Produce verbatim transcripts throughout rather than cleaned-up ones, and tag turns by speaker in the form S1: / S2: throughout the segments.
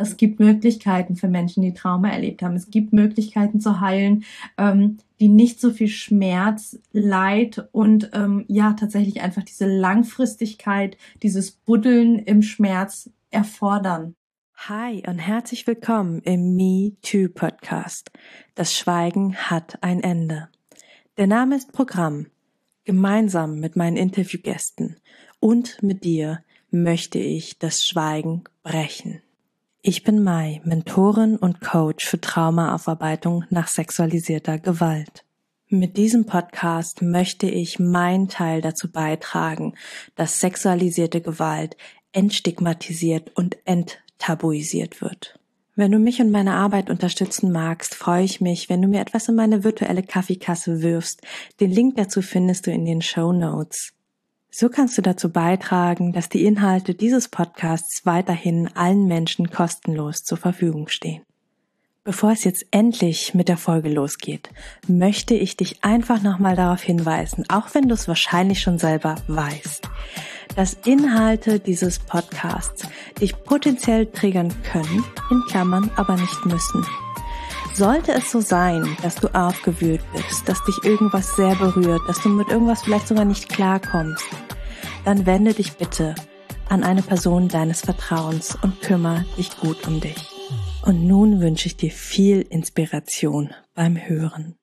S1: Es gibt Möglichkeiten für Menschen, die Trauma erlebt haben. Es gibt Möglichkeiten zu heilen, ähm, die nicht so viel Schmerz, Leid und ähm, ja tatsächlich einfach diese Langfristigkeit, dieses Buddeln im Schmerz erfordern.
S2: Hi und herzlich willkommen im Me Too Podcast. Das Schweigen hat ein Ende. Der Name ist Programm. Gemeinsam mit meinen Interviewgästen und mit dir möchte ich das Schweigen brechen. Ich bin Mai, Mentorin und Coach für Traumaaufarbeitung nach sexualisierter Gewalt. Mit diesem Podcast möchte ich meinen Teil dazu beitragen, dass sexualisierte Gewalt entstigmatisiert und enttabuisiert wird. Wenn du mich und meine Arbeit unterstützen magst, freue ich mich, wenn du mir etwas in meine virtuelle Kaffeekasse wirfst. Den Link dazu findest du in den Shownotes. So kannst du dazu beitragen, dass die Inhalte dieses Podcasts weiterhin allen Menschen kostenlos zur Verfügung stehen. Bevor es jetzt endlich mit der Folge losgeht, möchte ich dich einfach nochmal darauf hinweisen, auch wenn du es wahrscheinlich schon selber weißt, dass Inhalte dieses Podcasts dich potenziell triggern können, in Klammern aber nicht müssen. Sollte es so sein, dass du aufgewühlt bist, dass dich irgendwas sehr berührt, dass du mit irgendwas vielleicht sogar nicht klarkommst, dann wende dich bitte an eine Person deines Vertrauens und kümmere dich gut um dich. Und nun wünsche ich dir viel Inspiration beim Hören.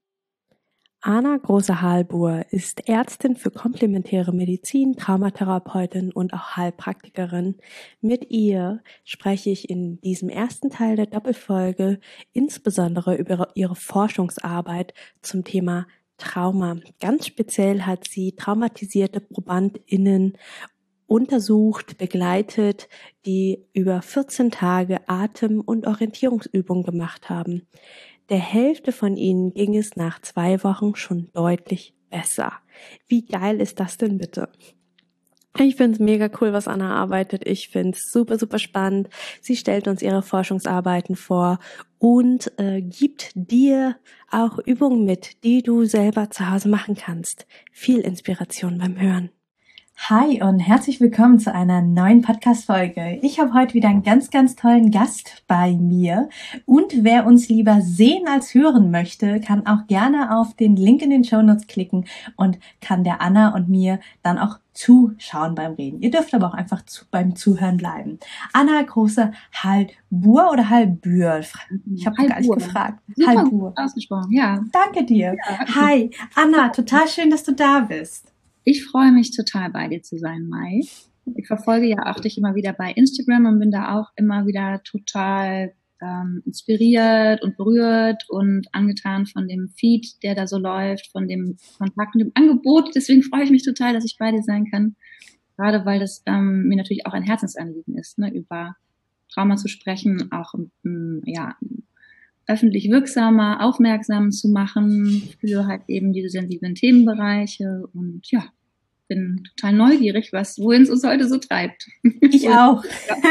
S2: Anna Große-Halbur ist Ärztin für komplementäre Medizin, Traumatherapeutin und auch Heilpraktikerin. Mit ihr spreche ich in diesem ersten Teil der Doppelfolge insbesondere über ihre Forschungsarbeit zum Thema Trauma. Ganz speziell hat sie traumatisierte ProbandInnen untersucht, begleitet, die über vierzehn Tage Atem- und Orientierungsübungen gemacht haben. Der Hälfte von ihnen ging es nach zwei Wochen schon deutlich besser. Wie geil ist das denn bitte? Ich finde es mega cool, was Anna arbeitet. Ich finde es super, super spannend. Sie stellt uns ihre Forschungsarbeiten vor und äh, gibt dir auch Übungen mit, die du selber zu Hause machen kannst. Viel Inspiration beim Hören.
S1: Hi und herzlich willkommen zu einer neuen Podcast-Folge. Ich habe heute wieder einen ganz, ganz tollen Gast bei mir. Und wer uns lieber sehen als hören möchte, kann auch gerne auf den Link in den Shownotes klicken und kann der Anna und mir dann auch zuschauen beim Reden. Ihr dürft aber auch einfach zu, beim Zuhören bleiben. Anna Große-Halbur oder Halbür? Ich habe gar nicht gefragt.
S3: Super Halbur. Ausgesprochen, ja.
S1: Danke dir. Ja. Hi, Anna, total schön, dass du da bist.
S3: Ich freue mich total, bei dir zu sein, Mai. Ich verfolge ja auch dich immer wieder bei Instagram und bin da auch immer wieder total ähm, inspiriert und berührt und angetan von dem Feed, der da so läuft, von dem Kontakt und dem Angebot. Deswegen freue ich mich total, dass ich bei dir sein kann. Gerade weil das ähm, mir natürlich auch ein Herzensanliegen ist, ne, über Trauma zu sprechen, auch ähm, ja, öffentlich wirksamer, aufmerksam zu machen für halt eben diese sensiblen Themenbereiche und ja, bin total neugierig, was wohin es uns heute so treibt.
S1: Ich auch.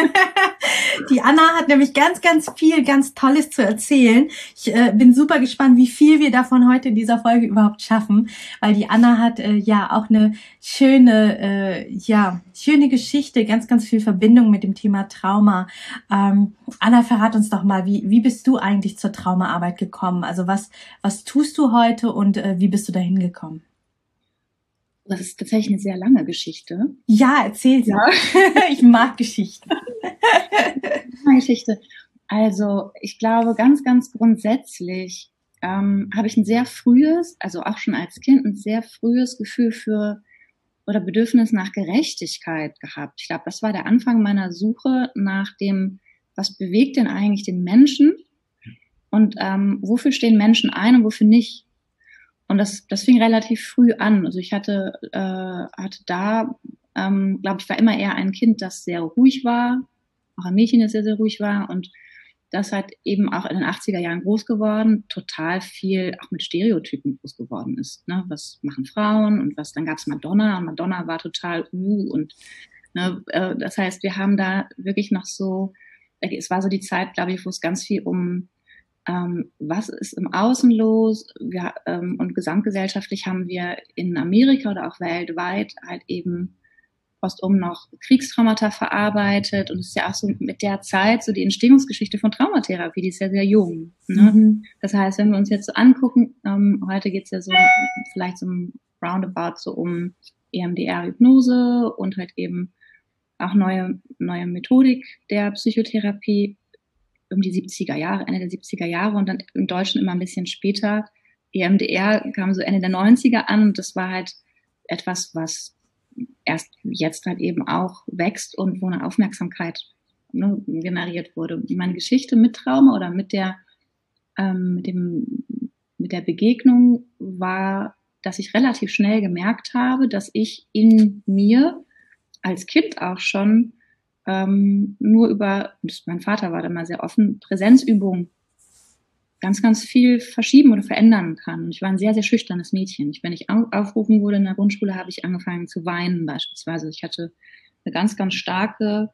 S1: Die Anna hat nämlich ganz, ganz viel, ganz Tolles zu erzählen. Ich äh, bin super gespannt, wie viel wir davon heute in dieser Folge überhaupt schaffen, weil die Anna hat äh, ja auch eine schöne, äh, ja, schöne Geschichte, ganz, ganz viel Verbindung mit dem Thema Trauma. Ähm, Anna, verrat uns doch mal, wie, wie bist du eigentlich zur Traumaarbeit gekommen? Also was, was tust du heute und äh, wie bist du dahin gekommen?
S3: Das ist tatsächlich eine sehr lange Geschichte.
S1: Ja, erzähl sie. Ja. Ich mag Geschichten.
S3: Geschichte. Also ich glaube, ganz, ganz grundsätzlich ähm, habe ich ein sehr frühes, also auch schon als Kind, ein sehr frühes Gefühl für oder Bedürfnis nach Gerechtigkeit gehabt. Ich glaube, das war der Anfang meiner Suche nach dem, was bewegt denn eigentlich den Menschen und ähm, wofür stehen Menschen ein und wofür nicht. Und das, das fing relativ früh an. Also ich hatte, äh, hatte da, ähm, glaube ich, war immer eher ein Kind, das sehr ruhig war, auch ein Mädchen, das sehr, sehr ruhig war und das hat eben auch in den achtziger Jahren groß geworden, total viel auch mit Stereotypen groß geworden ist. Ne? Was machen Frauen und was, dann gab's Madonna und Madonna war total uh und ne, äh, das heißt, wir haben da wirklich noch so, es war so die Zeit, glaube ich, wo es ganz viel um Ähm, was ist im Außen los? Wir, ähm, und gesamtgesellschaftlich haben wir in Amerika oder auch weltweit halt eben postum noch Kriegstraumata verarbeitet und es ist ja auch so mit der Zeit so die Entstehungsgeschichte von Traumatherapie, die ist ja sehr jung. Ne? Mhm. Das heißt, wenn wir uns jetzt so angucken, ähm, heute geht's ja so vielleicht so um roundabout so um E M D R-Hypnose und halt eben auch neue, neue Methodik der Psychotherapie um die siebziger Jahre, Ende der siebziger Jahre und dann im Deutschen immer ein bisschen später. E M D R kam so Ende der neunziger an und das war halt etwas, was erst jetzt halt eben auch wächst und wo eine Aufmerksamkeit, ne, generiert wurde. Meine Geschichte mit Trauma oder mit der, ähm, mit dem, mit der Begegnung war, dass ich relativ schnell gemerkt habe, dass ich in mir als Kind auch schon ähm, nur über, mein Vater war da mal sehr offen, Präsenzübungen ganz, ganz viel verschieben oder verändern kann. Und ich war ein sehr, sehr schüchternes Mädchen. Ich, wenn ich aufgerufen wurde in der Grundschule, habe ich angefangen zu weinen beispielsweise. Ich hatte eine ganz, ganz starke,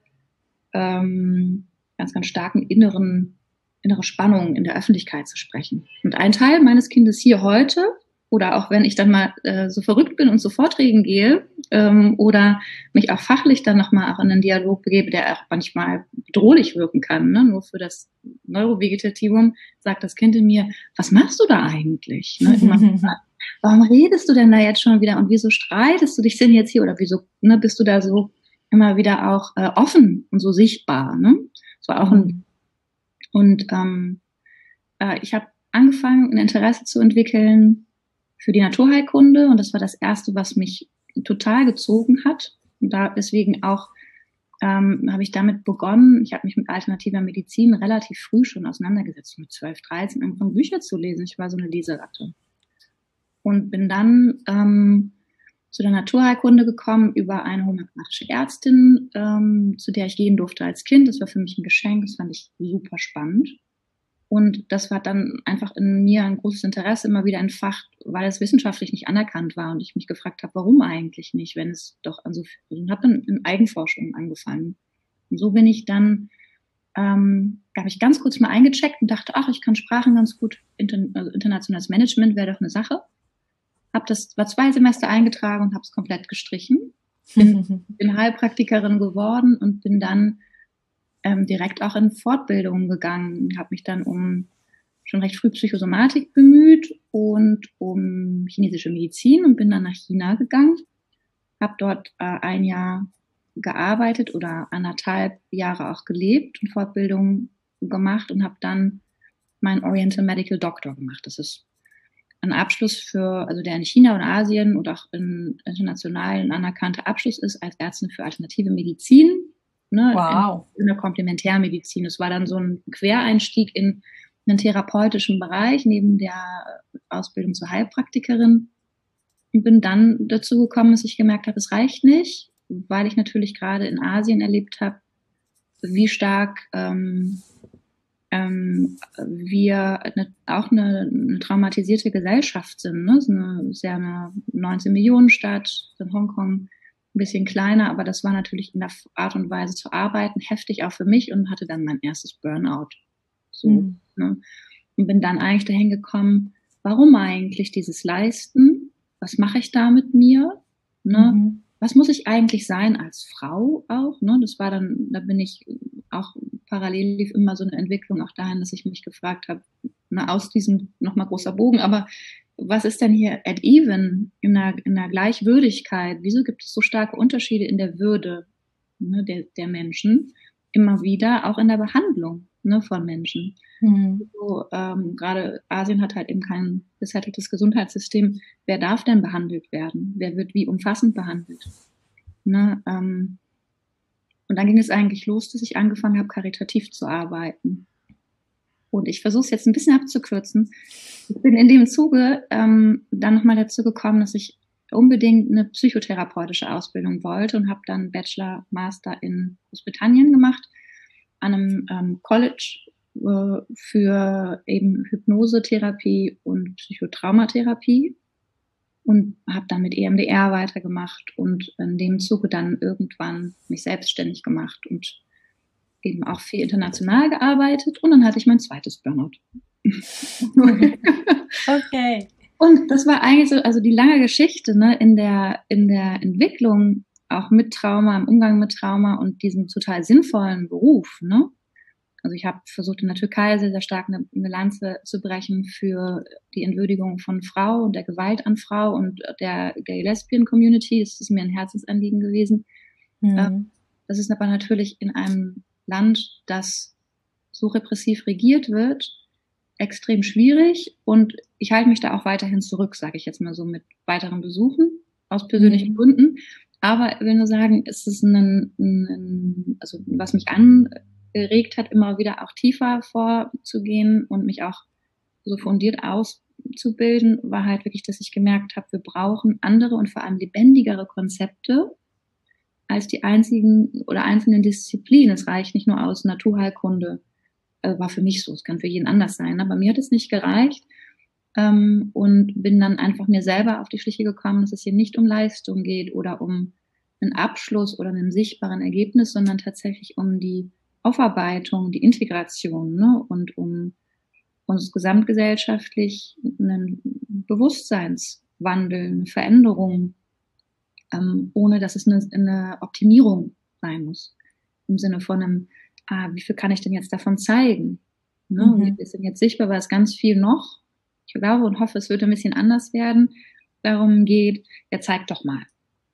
S3: ähm, ganz, ganz starken inneren, innere Spannung in der Öffentlichkeit zu sprechen. Und ein Teil meines Kindes hier heute, oder auch wenn ich dann mal äh, so verrückt bin und zu Vorträgen gehe ähm, oder mich auch fachlich dann nochmal auch in einen Dialog begebe, der auch manchmal bedrohlich wirken kann, ne? Nur für das Neurovegetativum sagt das Kind in mir, was machst du da eigentlich? Ne? Immer, warum redest du denn da jetzt schon wieder und wieso streitest du dich denn jetzt hier oder wieso ne, bist du da so immer wieder auch äh, offen und so sichtbar? Ne? Das war auch ein und ähm, äh, ich habe angefangen, ein Interesse zu entwickeln für die Naturheilkunde und das war das Erste, was mich total gezogen hat und da deswegen auch ähm, habe ich damit begonnen, ich habe mich mit alternativer Medizin relativ früh schon auseinandergesetzt, mit zwölf, dreizehn angefangen Bücher zu lesen, ich war so eine Leseratte und bin dann ähm, zu der Naturheilkunde gekommen über eine homöopathische Ärztin, ähm, zu der ich gehen durfte als Kind, das war für mich ein Geschenk, das fand ich super spannend. Und das war dann einfach in mir ein großes Interesse immer wieder entfacht, weil es wissenschaftlich nicht anerkannt war und ich mich gefragt habe, warum eigentlich nicht, wenn es doch an so viel, und habe dann in Eigenforschung angefangen. Und so bin ich dann, ähm, habe ich ganz kurz mal eingecheckt und dachte, ach, ich kann Sprachen ganz gut, inter, also internationales Management wäre doch eine Sache. Hab das, war zwei Semester eingetragen und habe es komplett gestrichen. Bin, bin Heilpraktikerin geworden und bin dann Ähm, direkt auch in Fortbildungen gegangen, habe mich dann um schon recht früh Psychosomatik bemüht und um chinesische Medizin und bin dann nach China gegangen, habe dort äh, ein Jahr gearbeitet oder anderthalb Jahre auch gelebt und Fortbildungen gemacht und habe dann meinen Oriental Medical Doctor gemacht. Das ist ein Abschluss für, also der in China und Asien und auch in international ein anerkannter Abschluss ist als Ärztin für alternative Medizin. Ne,
S1: wow.
S3: in, in der Komplementärmedizin. Es war dann so ein Quereinstieg in einen therapeutischen Bereich neben der Ausbildung zur Heilpraktikerin und bin dann dazu gekommen, dass ich gemerkt habe, es reicht nicht, weil ich natürlich gerade in Asien erlebt habe, wie stark ähm, ähm, wir eine, auch eine, eine traumatisierte Gesellschaft sind. Ne? Es ist eine, sehr eine neunzehn Millionen Stadt in Hongkong, ein bisschen kleiner, aber das war natürlich in der Art und Weise zu arbeiten heftig auch für mich und hatte dann mein erstes Burnout. So, mhm. ne? Und bin dann eigentlich dahin gekommen, warum eigentlich dieses Leisten? Was mache ich da mit mir? Ne? Mhm. Was muss ich eigentlich sein als Frau auch? Ne? Das war dann, da bin ich auch parallel lief immer so eine Entwicklung auch dahin, dass ich mich gefragt habe, ne, aus diesem nochmal großer Bogen, aber was ist denn hier at even in der, in der Gleichwürdigkeit? Wieso gibt es so starke Unterschiede in der Würde, ne, der, der Menschen? Immer wieder, auch in der Behandlung, ne, von Menschen. Mhm. So, ähm, gerade Asien hat halt eben kein gesetteltes Gesundheitssystem. Wer darf denn behandelt werden? Wer wird wie umfassend behandelt? Ne, ähm, und dann ging es eigentlich los, dass ich angefangen habe, karitativ zu arbeiten. Und ich versuche es jetzt ein bisschen abzukürzen. Ich bin in dem Zuge ähm, dann nochmal dazu gekommen, dass ich unbedingt eine psychotherapeutische Ausbildung wollte und habe dann Bachelor, Master in Großbritannien gemacht, an einem ähm, College äh, für eben Hypnosetherapie und Psychotraumatherapie und habe dann mit E M D R weitergemacht und in dem Zuge dann irgendwann mich selbstständig gemacht und eben auch viel international gearbeitet und dann hatte ich mein zweites Burnout.
S1: Okay.
S3: Und das war eigentlich so, also die lange Geschichte, ne, in der, in der Entwicklung auch mit Trauma, im Umgang mit Trauma und diesem total sinnvollen Beruf, ne? Also ich habe versucht, in der Türkei sehr, sehr stark eine, eine Lanze zu brechen für die Entwürdigung von Frau und der Gewalt an Frau und der Gay-Lesbian-Community. Das ist mir ein Herzensanliegen gewesen. Mhm. Das ist aber natürlich in einem Land, das so repressiv regiert wird, extrem schwierig. Und ich halte mich da auch weiterhin zurück, sage ich jetzt mal so, mit weiteren Besuchen aus persönlichen mhm. Gründen. Aber ich will nur sagen, es ist ein, ein also was mich an geregt hat, immer wieder auch tiefer vorzugehen und mich auch so fundiert auszubilden, war halt wirklich, dass ich gemerkt habe, wir brauchen andere und vor allem lebendigere Konzepte als die einzigen oder einzelnen Disziplinen. Es reicht nicht nur aus Naturheilkunde, also war für mich so, es kann für jeden anders sein, aber mir hat es nicht gereicht ähm, und bin dann einfach mir selber auf die Schliche gekommen, dass es hier nicht um Leistung geht oder um einen Abschluss oder einen sichtbaren Ergebnis, sondern tatsächlich um die Aufarbeitung, die Integration, ne, und um uns gesamtgesellschaftlich einen Bewusstseinswandel, eine Veränderung, ähm, ohne dass es eine, eine Optimierung sein muss. Im Sinne von einem, ah, wie viel kann ich denn jetzt davon zeigen? Ne, mhm. Wir sind jetzt sichtbar, weil es ganz viel noch, ich glaube und hoffe, es wird ein bisschen anders werden, darum geht, ja, zeig doch mal.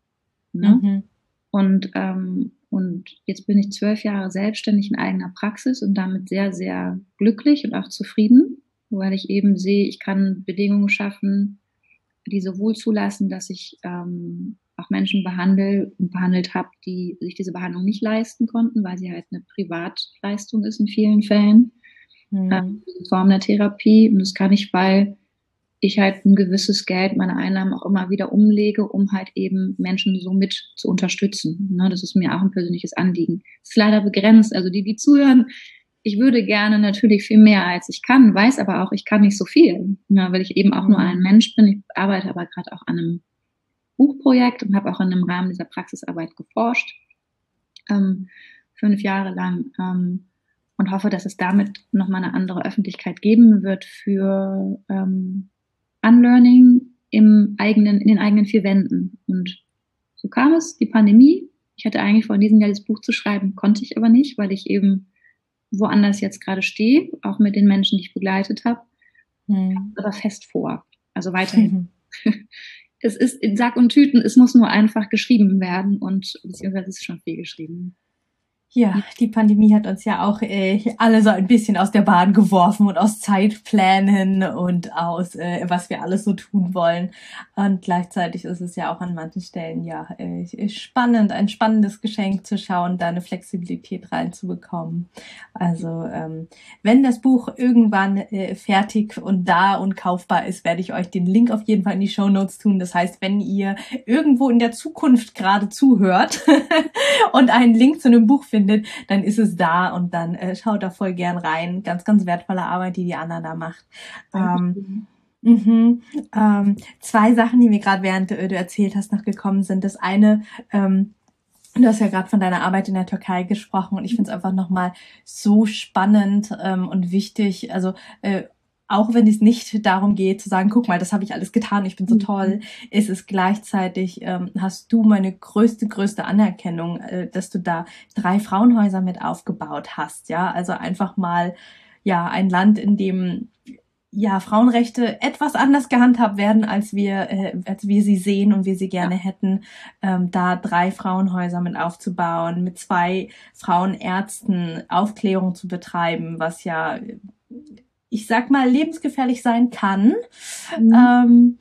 S3: Ne? Mhm. Und, ähm, und jetzt bin ich zwölf Jahre selbstständig in eigener Praxis und damit sehr, sehr glücklich und auch zufrieden, weil ich eben sehe, ich kann Bedingungen schaffen, die sowohl zulassen, dass ich ähm, auch Menschen behandle und behandelt habe, die sich diese Behandlung nicht leisten konnten, weil sie halt eine Privatleistung ist in vielen Fällen, mhm. ähm, in Form der Therapie. Und das kann ich, weil ich halt ein gewisses Geld, meine Einnahmen auch immer wieder umlege, um halt eben Menschen so mit zu unterstützen. Ne, das ist mir auch ein persönliches Anliegen. Das ist leider begrenzt. Also die, die zuhören, ich würde gerne natürlich viel mehr, als ich kann, weiß aber auch, ich kann nicht so viel, ne, weil ich eben auch mhm. nur ein Mensch bin. Ich arbeite aber gerade auch an einem Buchprojekt und habe auch in einem Rahmen dieser Praxisarbeit geforscht, ähm, fünf Jahre lang. Ähm, und hoffe, dass es damit nochmal eine andere Öffentlichkeit geben wird für ähm, Unlearning im eigenen, in den eigenen vier Wänden. Und so kam es, die Pandemie. Ich hatte eigentlich vor, in diesem Jahr das Buch zu schreiben, konnte ich aber nicht, weil ich eben woanders jetzt gerade stehe, auch mit den Menschen, die ich begleitet habe. Mhm. Aber fest vor. Also weiterhin. Mhm. Es ist in Sack und Tüten, es muss nur einfach geschrieben werden und beziehungsweise es ist schon viel geschrieben.
S1: Ja, die Pandemie hat uns ja auch äh, alle so ein bisschen aus der Bahn geworfen und aus Zeitplänen und aus, äh, was wir alles so tun wollen. Und gleichzeitig ist es ja auch an manchen Stellen ja äh, spannend, ein spannendes Geschenk zu schauen, da eine Flexibilität reinzubekommen. Also ähm, wenn das Buch irgendwann äh, fertig und da und kaufbar ist, werde ich euch den Link auf jeden Fall in die Shownotes tun. Das heißt, wenn ihr irgendwo in der Zukunft gerade zuhört und einen Link zu einem Buch findet, dann ist es da und dann äh, schaut da voll gern rein. Ganz, ganz wertvolle Arbeit, die die Anna da macht. Ähm, mhm, ähm, zwei Sachen, die mir gerade während äh, du erzählt hast, noch gekommen sind. Das eine, ähm, du hast ja gerade von deiner Arbeit in der Türkei gesprochen und ich finde es einfach nochmal so spannend ähm, und wichtig, also äh, auch wenn es nicht darum geht, zu sagen, guck mal, das habe ich alles getan, ich bin so toll, ist es gleichzeitig, ähm, hast du meine größte, größte Anerkennung, äh, dass du da drei Frauenhäuser mit aufgebaut hast, ja, also einfach mal, ja, ein Land, in dem, ja, Frauenrechte etwas anders gehandhabt werden, als wir, äh, als wir sie sehen und wir sie gerne ja. hätten, ähm, da drei Frauenhäuser mit aufzubauen, mit zwei Frauenärzten Aufklärung zu betreiben, was ja, ich sag mal, lebensgefährlich sein kann. Mhm. Ähm,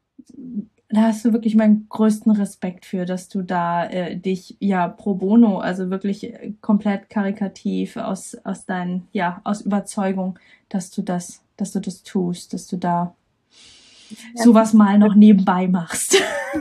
S1: da hast du wirklich meinen größten Respekt für, dass du da äh, dich ja pro bono, also wirklich komplett karikativ aus aus deinen, ja, aus Überzeugung, dass du das, dass du das tust, dass du da ja. sowas mal noch nebenbei machst.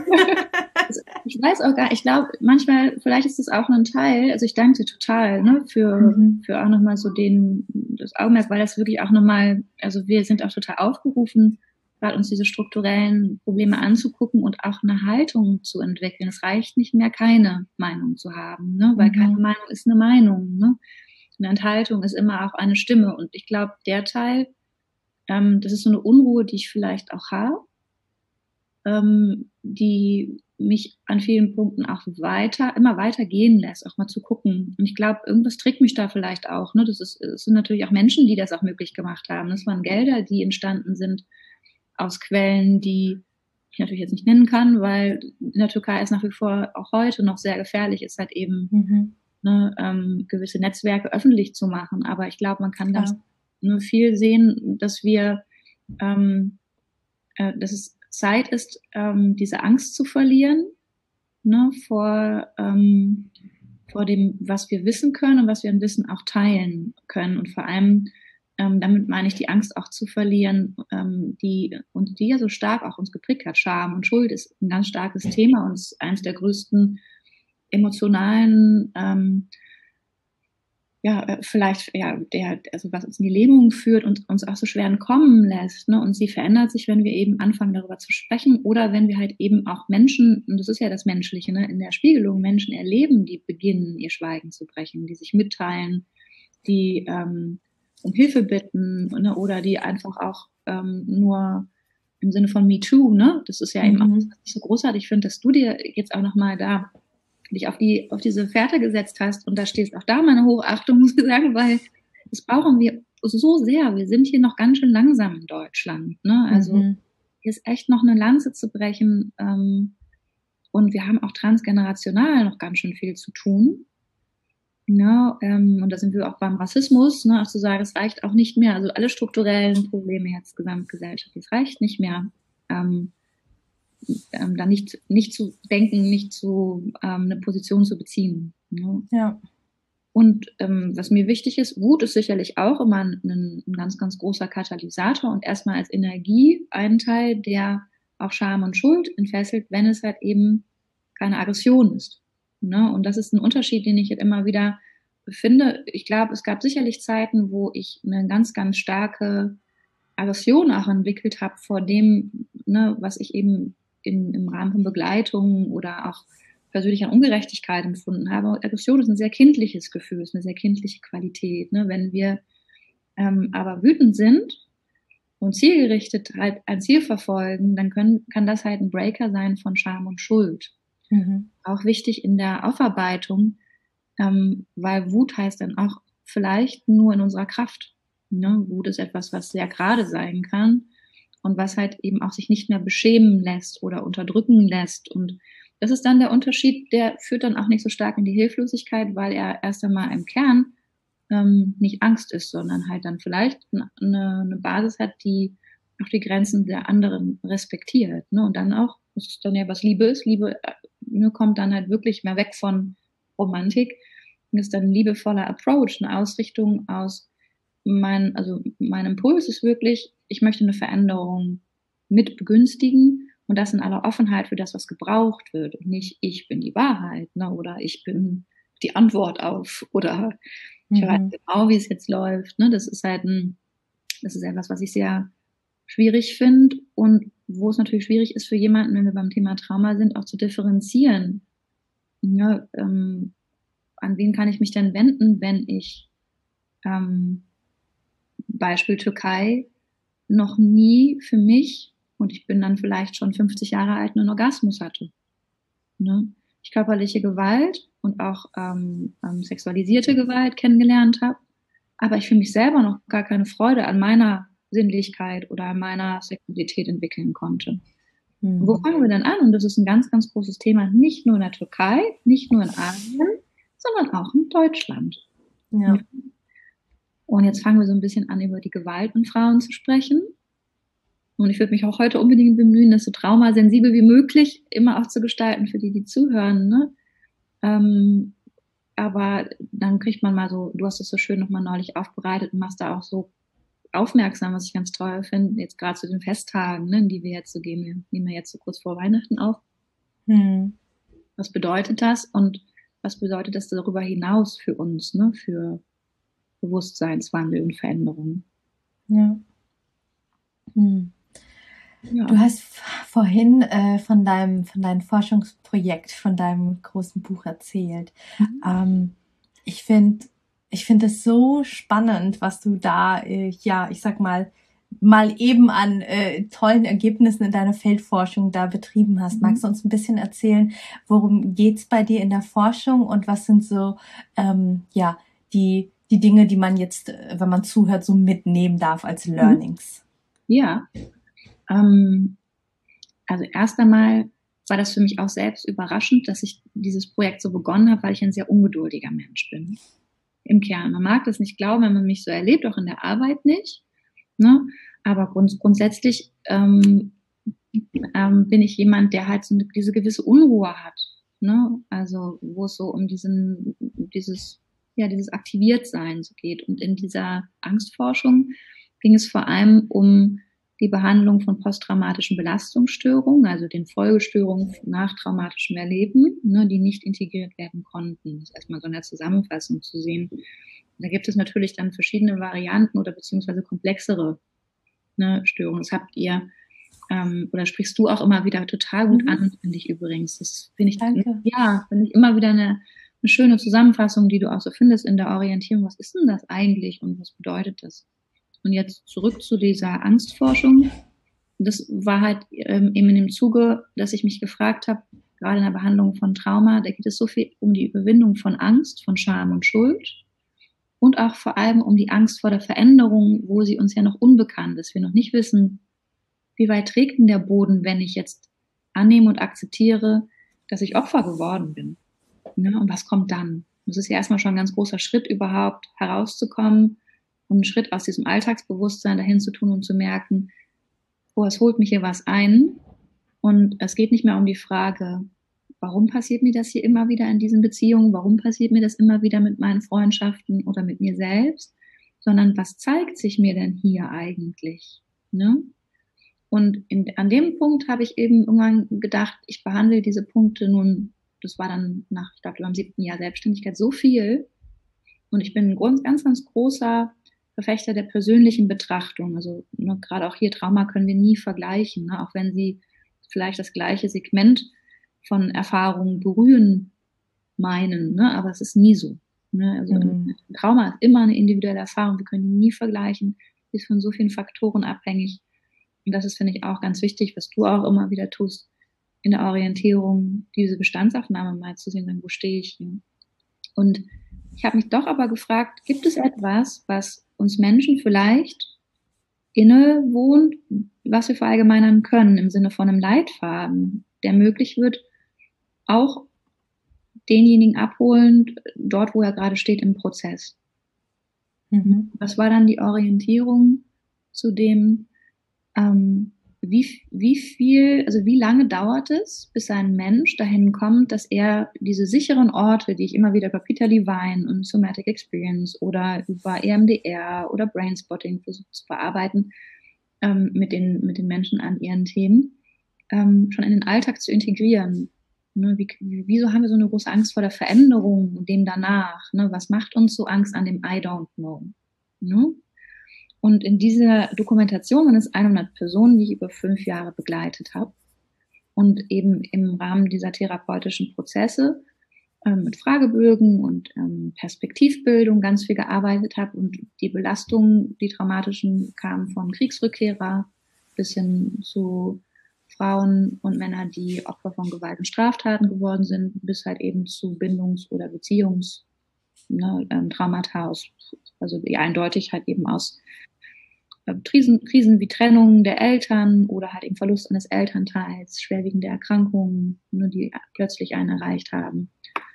S3: Ich weiß auch gar, ich glaube, manchmal, vielleicht ist das auch ein Teil, also ich danke dir total, ne, für, mhm. für auch nochmal so den, das Augenmerk, weil das wirklich auch nochmal, also wir sind auch total aufgerufen, gerade uns diese strukturellen Probleme anzugucken und auch eine Haltung zu entwickeln. Es reicht nicht mehr, keine Meinung zu haben, ne, weil mhm. keine Meinung ist eine Meinung, ne. Eine Enthaltung ist immer auch eine Stimme und ich glaube, der Teil, ähm, das ist so eine Unruhe, die ich vielleicht auch habe, ähm, die mich an vielen Punkten auch weiter, immer weiter gehen lässt, auch mal zu gucken. Und ich glaube, irgendwas trägt mich da vielleicht auch. Ne? Das, ist, das sind natürlich auch Menschen, die das auch möglich gemacht haben. Das waren Gelder, die entstanden sind aus Quellen, die ich natürlich jetzt nicht nennen kann, weil in der Türkei ist nach wie vor auch heute noch sehr gefährlich ist, halt eben mhm. ne, ähm, gewisse Netzwerke öffentlich zu machen. Aber ich glaube, man kann ganz ja. ne, viel sehen, dass wir, ähm, äh, dass es Zeit ist, ähm, diese Angst zu verlieren, ne, vor, ähm, vor dem, was wir wissen können und was wir an Wissen auch teilen können. Und vor allem, ähm, damit meine ich, die Angst auch zu verlieren, ähm, die, und die ja so stark auch uns geprägt hat. Scham und Schuld ist ein ganz starkes Thema und ist eines der größten emotionalen, ähm, ja, vielleicht, ja, der, also was uns in die Lähmung führt und uns auch so schwer entkommen lässt, ne, und sie verändert sich, wenn wir eben anfangen, darüber zu sprechen oder wenn wir halt eben auch Menschen, und das ist ja das Menschliche, ne, in der Spiegelung Menschen erleben, die beginnen, ihr Schweigen zu brechen, die sich mitteilen, die, ähm, um Hilfe bitten, ne, oder die einfach auch, ähm, nur im Sinne von Me Too, ne, das ist ja mhm. eben auch, was ich so großartig finde, dass du dir jetzt auch nochmal da dich auf die, auf diese Fährte gesetzt hast und da stehst auch da meine Hochachtung, muss ich sagen, weil das brauchen wir so sehr. Wir sind hier noch ganz schön langsam in Deutschland, ne? Also mhm. hier ist echt noch eine Lanze zu brechen, ähm, und wir haben auch transgenerational noch ganz schön viel zu tun. Ne? Ähm, und da sind wir auch beim Rassismus, ne? Auch zu sagen, es reicht auch nicht mehr, also alle strukturellen Probleme jetzt gesamtgesellschaftlich, es reicht nicht mehr, ähm, Ähm, da nicht, nicht zu denken, nicht zu ähm, eine Position zu beziehen. Ne?
S1: Ja.
S3: Und ähm, was mir wichtig ist, Wut ist sicherlich auch immer ein, ein ganz, ganz großer Katalysator und erstmal als Energie ein Teil, der auch Scham und Schuld entfesselt, wenn es halt eben keine Aggression ist. Ne? Und das ist ein Unterschied, den ich jetzt immer wieder finde. Ich glaube, es gab sicherlich Zeiten, wo ich eine ganz, ganz starke Aggression auch entwickelt habe vor dem, ne, was ich eben In, im Rahmen von Begleitung oder auch persönlicher Ungerechtigkeit empfunden habe. Aggression ist ein sehr kindliches Gefühl, ist eine sehr kindliche Qualität. Ne? Wenn wir ähm, aber wütend sind und zielgerichtet halt ein Ziel verfolgen, dann können, kann das halt ein Breaker sein von Scham und Schuld. Mhm. Auch wichtig in der Aufarbeitung, ähm, weil Wut heißt dann auch vielleicht nur in unserer Kraft. Ne? Wut ist etwas, was sehr gerade sein kann. Und was halt eben auch sich nicht mehr beschämen lässt oder unterdrücken lässt. Und das ist dann der Unterschied, der führt dann auch nicht so stark in die Hilflosigkeit, weil er erst einmal im Kern ähm, nicht Angst ist, sondern halt dann vielleicht eine, eine Basis hat, die auch die Grenzen der anderen respektiert. Ne? Und dann auch, das ist dann ja, was Liebe ist. Liebe ne, kommt dann halt wirklich mehr weg von Romantik und ist dann ein liebevoller Approach, eine Ausrichtung aus mein, also mein Impuls ist wirklich, ich möchte eine Veränderung mit begünstigen und das in aller Offenheit für das, was gebraucht wird und nicht ich bin die Wahrheit, ne, oder ich bin die Antwort auf oder mhm. ich weiß genau, wie es jetzt läuft, ne, das ist halt ein, das ist etwas, was ich sehr schwierig finde und wo es natürlich schwierig ist für jemanden, wenn wir beim Thema Trauma sind, auch zu differenzieren. Ja, ähm, an wen kann ich mich denn wenden, wenn ich ähm, Beispiel Türkei noch nie für mich, und ich bin dann vielleicht schon fünfzig Jahre alt, einen Orgasmus hatte. Ne? Ich körperliche Gewalt und auch ähm, ähm, sexualisierte Gewalt kennengelernt habe, aber ich für mich selber noch gar keine Freude an meiner Sinnlichkeit oder an meiner Sexualität entwickeln konnte. Mhm. Wo fangen wir denn an? Und das ist ein ganz, ganz großes Thema, nicht nur in der Türkei, nicht nur in Asien, sondern auch in Deutschland.
S1: Ja.
S3: Und jetzt fangen wir so ein bisschen an, über die Gewalt an Frauen zu sprechen. Und ich würde mich auch heute unbedingt bemühen, das so traumasensibel wie möglich immer auch zu gestalten für die, die zuhören. Ne? Ähm, aber dann kriegt man mal so, du hast es so schön nochmal neulich aufbereitet und machst da auch so aufmerksam, was ich ganz toll finde, jetzt gerade zu den Festtagen, ne, in die wir jetzt so gehen, wir nehmen wir jetzt so kurz vor Weihnachten auf. Hm. Was bedeutet das und was bedeutet das darüber hinaus für uns, ne, für Bewusstseinswandel und Veränderung?
S1: Ja. Hm. Ja. Du hast vorhin äh, von deinem von deinem Forschungsprojekt, von deinem großen Buch erzählt. Mhm. Ähm, ich finde ich finde es so spannend, was du da, äh, ja, ich sag mal, mal eben an äh, tollen Ergebnissen in deiner Feldforschung da betrieben hast. Magst du uns ein bisschen erzählen, worum geht's bei dir in der Forschung und was sind so ähm, ja die die Dinge, die man jetzt, wenn man zuhört, so mitnehmen darf als Learnings?
S3: Ja, ähm, also erst einmal war das für mich auch selbst überraschend, dass ich dieses Projekt so begonnen habe, weil ich ein sehr ungeduldiger Mensch bin. Im Kern. Man mag das nicht glauben, wenn man mich so erlebt, auch in der Arbeit nicht. Ne? Aber grund, grundsätzlich ähm, ähm, bin ich jemand, der halt so diese gewisse Unruhe hat. Ne? Also wo es so um diesen, dieses, ja, dieses Aktiviertsein so geht. Und in dieser Angstforschung ging es vor allem um die Behandlung von posttraumatischen Belastungsstörungen, also den Folgestörungen nach traumatischem Erleben, ne, die nicht integriert werden konnten. Das ist erstmal so in der Zusammenfassung zu sehen. Da gibt es natürlich dann verschiedene Varianten oder beziehungsweise komplexere, ne, Störungen. Das habt ihr, ähm, oder sprichst du auch immer wieder total gut mhm. an, finde ich übrigens. Das finde ich,
S1: Danke.
S3: ja, finde ich immer wieder eine, eine schöne Zusammenfassung, die du auch so findest in der Orientierung. Was ist denn das eigentlich und was bedeutet das? Und jetzt zurück zu dieser Angstforschung. Das war halt ähm, eben in dem Zuge, dass ich mich gefragt habe, gerade in der Behandlung von Trauma, da geht es so viel um die Überwindung von Angst, von Scham und Schuld und auch vor allem um die Angst vor der Veränderung, wo sie uns ja noch unbekannt ist. Wir noch nicht wissen, wie weit trägt denn der Boden, wenn ich jetzt annehme und akzeptiere, dass ich Opfer geworden bin. Ne? Und was kommt dann? Das ist ja erstmal schon ein ganz großer Schritt überhaupt, herauszukommen, und einen Schritt aus diesem Alltagsbewusstsein dahin zu tun und zu merken, oh, es holt mich hier was ein. Und es geht nicht mehr um die Frage, warum passiert mir das hier immer wieder in diesen Beziehungen? Warum passiert mir das immer wieder mit meinen Freundschaften oder mit mir selbst? Sondern was zeigt sich mir denn hier eigentlich? Ne? Und in, an dem Punkt habe ich eben irgendwann gedacht, ich behandle diese Punkte nun, das war dann nach, ich glaube, beim siebten Jahr Selbstständigkeit so viel. Und ich bin ein ganz, ganz großer Verfechter der persönlichen Betrachtung. Also ne, gerade auch hier Trauma können wir nie vergleichen, ne, auch wenn sie vielleicht das gleiche Segment von Erfahrungen berühren meinen, ne, aber es ist nie so. Ne? Also mhm. ein Trauma ist immer eine individuelle Erfahrung, wir können die nie vergleichen, sie ist von so vielen Faktoren abhängig. Und das ist, finde ich, auch ganz wichtig, was du auch immer wieder tust, in der Orientierung, diese Bestandsaufnahme mal zu sehen, dann, wo stehe ich hier? Und ich habe mich doch aber gefragt, gibt es etwas, was uns Menschen vielleicht innewohnt, was wir verallgemeinern können im Sinne von einem Leitfaden, der möglich wird, auch denjenigen abholend, dort, wo er gerade steht im Prozess. Mhm. Das war dann die Orientierung zu dem, ähm, wie, wie viel, also wie lange dauert es, bis ein Mensch dahin kommt, dass er diese sicheren Orte, die ich immer wieder über Peter Levine und Somatic Experience oder über E M D R oder Brainspotting versuche zu bearbeiten, ähm, mit den, mit den Menschen an ihren Themen, ähm, schon in den Alltag zu integrieren. Ne, wie, wieso haben wir so eine große Angst vor der Veränderung und dem danach? Ne, was macht uns so Angst an dem I don't know? Ne? Und in dieser Dokumentation waren es hundert Personen, die ich über fünf Jahre begleitet habe und eben im Rahmen dieser therapeutischen Prozesse ähm, mit Fragebögen und ähm, Perspektivbildung ganz viel gearbeitet habe. Und die Belastungen, die traumatischen, kamen von Kriegsrückkehrer bis hin zu Frauen und Männer, die Opfer von Gewalt und Straftaten geworden sind, bis halt eben zu Bindungs- oder Beziehungs- ne, ähm, Traumata aus, also die eindeutig halt eben aus Krisen, Krisen wie Trennung der Eltern oder halt eben Verlust eines Elternteils, schwerwiegende Erkrankungen, ne, die plötzlich einen erreicht haben.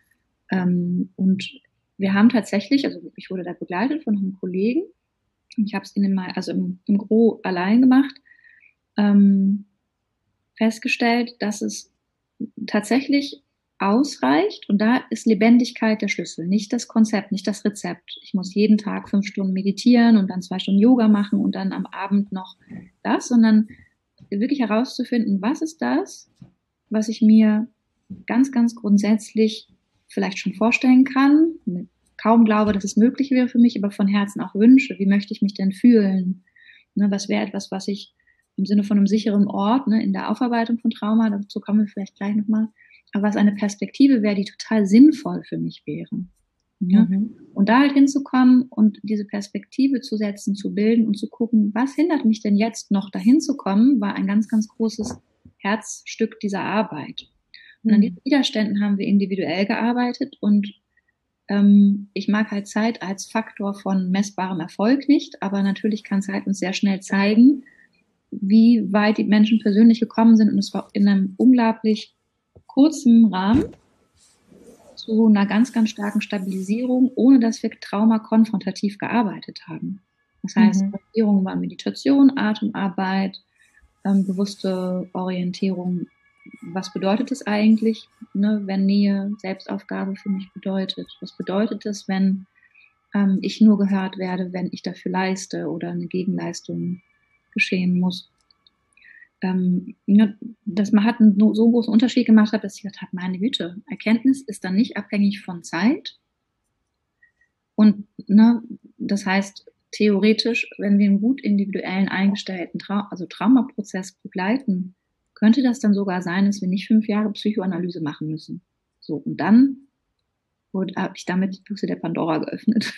S3: Ähm, und wir haben tatsächlich, also ich wurde da begleitet von einem Kollegen, ich habe es in dem Mal, also im, im Gro allein gemacht, ähm, festgestellt, dass es tatsächlich ausreicht, und da ist Lebendigkeit der Schlüssel, nicht das Konzept, nicht das Rezept. Ich muss jeden Tag fünf Stunden meditieren und dann zwei Stunden Yoga machen und dann am Abend noch das, sondern wirklich herauszufinden, was ist das, was ich mir ganz, ganz grundsätzlich vielleicht schon vorstellen kann, kaum glaube, dass es möglich wäre für mich, aber von Herzen auch wünsche. Wie möchte ich mich denn fühlen? Ne, was wäre etwas, was ich im Sinne von einem sicheren Ort, ne, in der Aufarbeitung von Trauma, dazu kommen wir vielleicht gleich nochmal, aber was eine Perspektive wäre, die total sinnvoll für mich wäre. Ja? Mhm. Und da halt hinzukommen und diese Perspektive zu setzen, zu bilden und zu gucken, was hindert mich denn jetzt noch dahin zu kommen, war ein ganz, ganz großes Herzstück dieser Arbeit. Und an diesen Widerständen haben wir individuell gearbeitet und ähm, ich mag halt Zeit als Faktor von messbarem Erfolg nicht, aber natürlich kann Zeit uns sehr schnell zeigen, wie weit die Menschen persönlich gekommen sind und es war in einem unglaublich kurzen Rahmen zu einer ganz, ganz starken Stabilisierung, ohne dass wir traumakonfrontativ gearbeitet haben. Das heißt, mhm. Orientierung war Meditation, Atemarbeit, ähm, bewusste Orientierung. Was bedeutet es eigentlich, ne, wenn Nähe Selbstaufgabe für mich bedeutet? Was bedeutet es, wenn ähm, ich nur gehört werde, wenn ich dafür leiste oder eine Gegenleistung geschehen muss? Ähm, ja, das man hat einen so einen großen Unterschied gemacht hat, dass ich gedacht habe, meine Güte, Erkenntnis ist dann nicht abhängig von Zeit. Und ne, das heißt, theoretisch, wenn wir einen gut individuellen eingestellten Trau- also Traumaprozess begleiten, könnte das dann sogar sein, dass wir nicht fünf Jahre Psychoanalyse machen müssen. So, und dann habe ich damit die Büchse der Pandora geöffnet.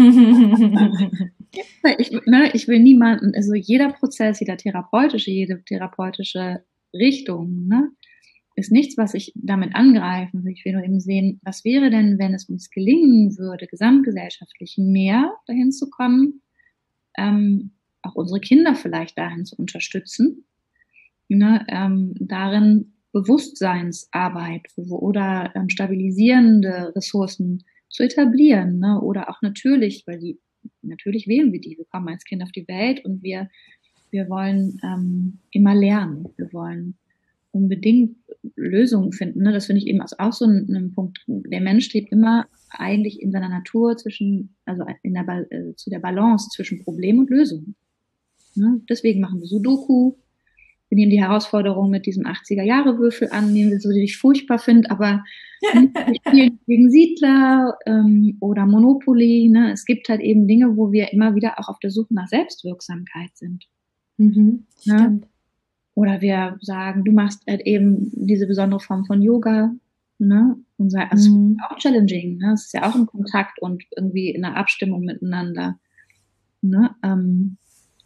S3: ich, ne, ich will niemanden, also jeder Prozess, jeder therapeutische, jede therapeutische Richtung, ne, ist nichts, was ich damit angreifen will. Ich will nur eben sehen, was wäre denn, wenn es uns gelingen würde, gesamtgesellschaftlich mehr dahin zu kommen, ähm, auch unsere Kinder vielleicht dahin zu unterstützen, ne, ähm, darin Bewusstseinsarbeit oder ähm, stabilisierende Ressourcen zu etablieren, ne, oder auch natürlich, weil die, natürlich wählen wir die, wir kommen als Kind auf die Welt und wir, wir wollen ähm, immer lernen, wir wollen unbedingt Lösungen finden, ne? Das finde ich eben auch so ein, ein Punkt. Der Mensch strebt immer eigentlich in seiner Natur zwischen, also in der, äh, zu der Balance zwischen Problem und Lösung. Ne? Deswegen machen wir Sudoku. Wir nehmen die Herausforderung mit diesem achtziger-Jahre-Würfel an, nehmen wir so, die ich furchtbar finde, aber wir spielen gegen Siedler ähm, oder Monopoly. Ne? Es gibt halt eben Dinge, wo wir immer wieder auch auf der Suche nach Selbstwirksamkeit sind.
S1: Mhm,
S3: ne?
S1: Stimmt.
S3: Oder wir sagen, du machst halt eben diese besondere Form von Yoga, ne? Und sagen, also mhm. auch challenging, ne? Es ist ja auch im Kontakt und irgendwie in einer Abstimmung miteinander, ne? Ähm,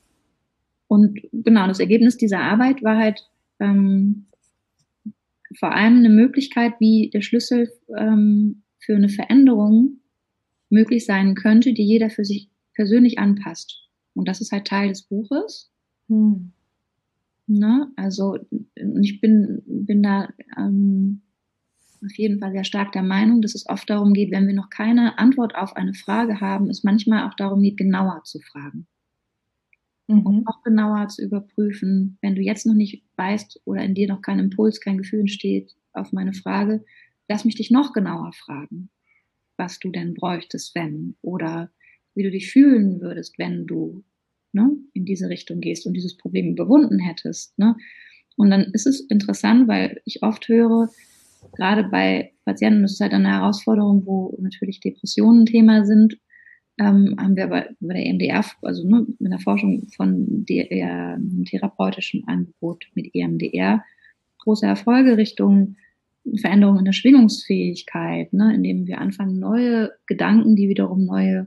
S3: und genau, das Ergebnis dieser Arbeit war halt ähm, vor allem eine Möglichkeit, wie der Schlüssel ähm, für eine Veränderung möglich sein könnte, die jeder für sich persönlich anpasst. Und das ist halt Teil des Buches. Mhm. Ne? Also ich bin, bin da ähm, auf jeden Fall sehr stark der Meinung, dass es oft darum geht, wenn wir noch keine Antwort auf eine Frage haben, es manchmal auch darum geht, genauer zu fragen. Mhm. Und auch genauer zu überprüfen, wenn du jetzt noch nicht weißt oder in dir noch kein Impuls, kein Gefühl entsteht auf meine Frage, lass mich dich noch genauer fragen, was du denn bräuchtest, wenn, oder wie du dich fühlen würdest, wenn du Ne, in diese Richtung gehst und dieses Problem überwunden hättest. Ne? Und dann ist es interessant, weil ich oft höre, gerade bei Patienten, das ist halt eine Herausforderung, wo natürlich Depressionen ein Thema sind, ähm, haben wir bei, bei der E M D R, also ne, mit der Forschung von der, äh, therapeutischen Angebot mit E M D R, große Erfolge Richtung Veränderung in der Schwingungsfähigkeit, ne, indem wir anfangen, neue Gedanken, die wiederum neue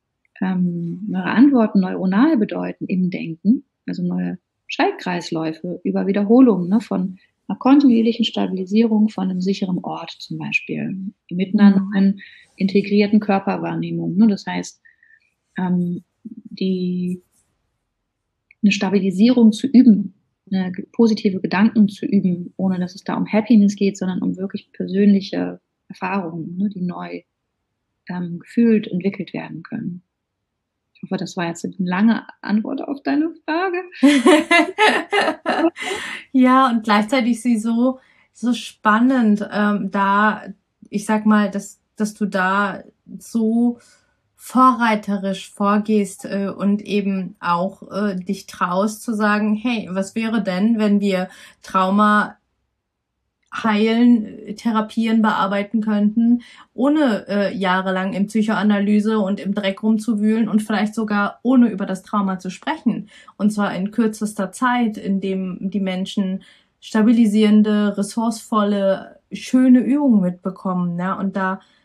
S3: neue Antworten neuronal bedeuten im Denken, also neue Schaltkreisläufe über Wiederholungen, ne, von einer kontinuierlichen Stabilisierung von einem sicheren Ort zum Beispiel, mit einer mhm. neuen integrierten Körperwahrnehmung. Ne, das heißt, ähm, die, eine Stabilisierung zu üben, eine positive Gedanken zu üben, ohne dass es da um Happiness geht, sondern um wirklich persönliche Erfahrungen, ne, die neu ähm, gefühlt entwickelt werden können. Ich hoffe, das war jetzt eine lange Antwort auf deine Frage.
S1: Ja, und gleichzeitig ist sie so, so spannend, ähm, da, ich sag mal, dass, dass du da so vorreiterisch vorgehst äh, und eben auch äh, dich traust zu sagen, hey, was wäre denn, wenn wir Trauma heilen, therapieren, bearbeiten könnten, ohne äh, jahrelang in Psychoanalyse und im Dreck rumzuwühlen und vielleicht sogar ohne über das Trauma zu sprechen. Und zwar in kürzester Zeit, in dem die Menschen stabilisierende, ressourcevolle, schöne Übungen mitbekommen. Ja? Und da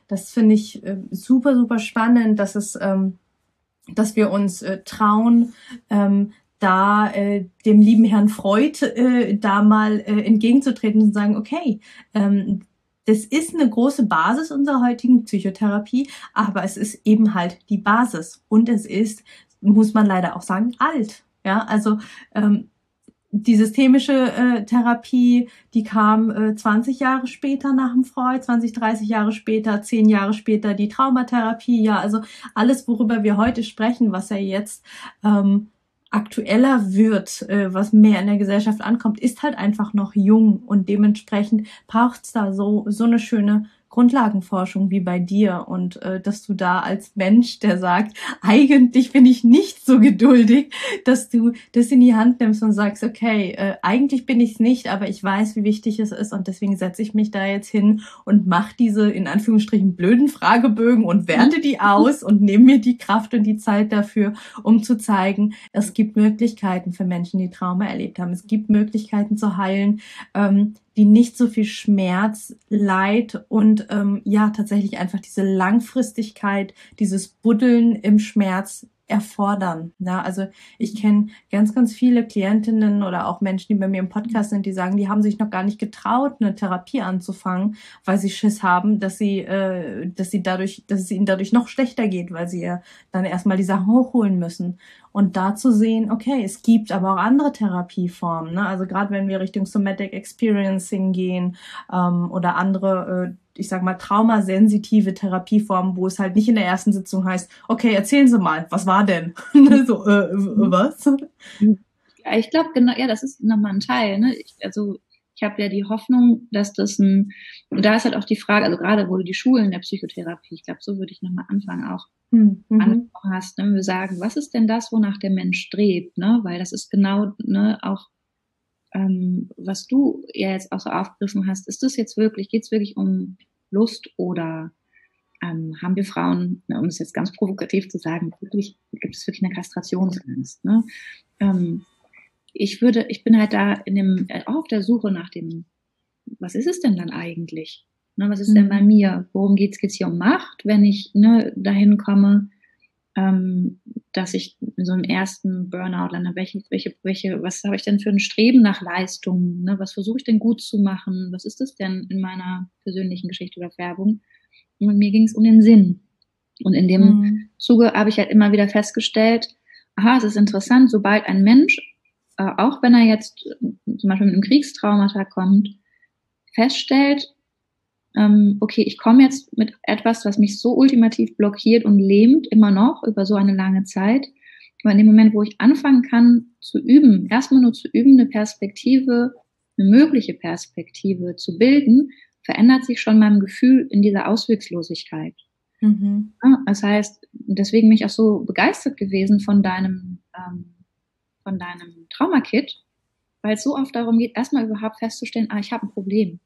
S1: das finde ich äh, super, super spannend, dass es, ähm, dass wir uns äh, trauen, ähm, da äh, dem lieben Herrn Freud äh, da mal äh, entgegenzutreten und zu sagen, okay, ähm, das ist eine große Basis unserer heutigen Psychotherapie, aber es ist eben halt die Basis und es ist, muss man leider auch sagen, alt. Ja, also ähm, die systemische äh, Therapie, die kam äh, zwanzig Jahre später nach dem Freud, zwanzig, dreißig Jahre später, zehn Jahre später die Traumatherapie. Ja, also alles, worüber wir heute sprechen, was ja jetzt ähm, aktueller wird, äh, was mehr in der Gesellschaft ankommt, ist halt einfach noch jung und dementsprechend braucht's da so so eine schöne Grundlagenforschung wie bei dir und äh, dass du da als Mensch, der sagt, eigentlich bin ich nicht so geduldig, dass du das in die Hand nimmst und sagst, okay, äh, eigentlich bin ich es nicht, aber ich weiß, wie wichtig es ist und deswegen setze ich mich da jetzt hin und mache diese in Anführungsstrichen blöden Fragebögen und werte die aus und nehme mir die Kraft und die Zeit dafür, um zu zeigen, es gibt Möglichkeiten für Menschen, die Trauma erlebt haben. Es gibt Möglichkeiten zu heilen, ähm, die nicht so viel Schmerz, Leid und ähm, ja tatsächlich einfach diese Langfristigkeit, dieses Buddeln im Schmerz erfordern. Ja, also ich kenne ganz, ganz viele Klientinnen oder auch Menschen, die bei mir im Podcast sind, die sagen, die haben sich noch gar nicht getraut, eine Therapie anzufangen, weil sie Schiss haben, dass sie, äh, dass sie dadurch, dass es ihnen dadurch noch schlechter geht, weil sie ja dann erstmal die Sachen hochholen müssen. Und da zu sehen, okay, es gibt aber auch andere Therapieformen, ne? Also gerade wenn wir Richtung Somatic Experiencing gehen ähm, oder andere, äh, ich sag mal, traumasensitive Therapieformen, wo es halt nicht in der ersten Sitzung heißt, okay, erzählen Sie mal, was war denn? so, äh, was?
S3: Ja, ich glaube, genau, ja, das ist nochmal ein Teil, ne? Ich, also ich habe ja die Hoffnung, dass das ein, und da ist halt auch die Frage, also gerade wo du die Schulen der Psychotherapie, ich glaube, so würde ich nochmal anfangen auch, mhm. angesprochen hast, ne? Wir sagen, was ist denn das, wonach der Mensch strebt, ne? Weil das ist genau, ne, auch ähm, was du ja jetzt auch so aufgegriffen hast, ist das jetzt wirklich, geht es wirklich um Lust oder ähm, haben wir Frauen, ne, um es jetzt ganz provokativ zu sagen, wirklich, gibt es wirklich eine Kastrationsangst, ne? Ähm, ich würde, ich bin halt da in dem, auch auf der Suche nach dem, was ist es denn dann eigentlich? Ne, was ist mhm. denn bei mir? Worum geht's? Geht's hier um Macht, wenn ich ne, dahin komme, ähm, dass ich in so einem ersten Burnout lande? Welche, welche, welche, was habe ich denn für ein Streben nach Leistung? Ne? Was versuche ich denn gut zu machen? Was ist das denn in meiner persönlichen Geschichte oder Färbung? Und mir ging es um den Sinn. Und in dem mhm. Zuge habe ich halt immer wieder festgestellt, aha, es ist interessant, sobald ein Mensch, äh, auch wenn er jetzt zum Beispiel mit einem Kriegstraumata kommt, feststellt, ähm, okay, ich komme jetzt mit etwas, was mich so ultimativ blockiert und lähmt, immer noch über so eine lange Zeit. Aber in dem Moment, wo ich anfangen kann zu üben, erstmal nur zu üben, eine Perspektive, eine mögliche Perspektive zu bilden, verändert sich schon mein Gefühl in dieser Ausweglosigkeit. Mhm. Ja, das heißt, deswegen bin ich auch so begeistert gewesen von deinem, ähm, von deinem Traumakit, weil es so oft darum geht, erstmal überhaupt festzustellen, ah, ich habe ein Problem.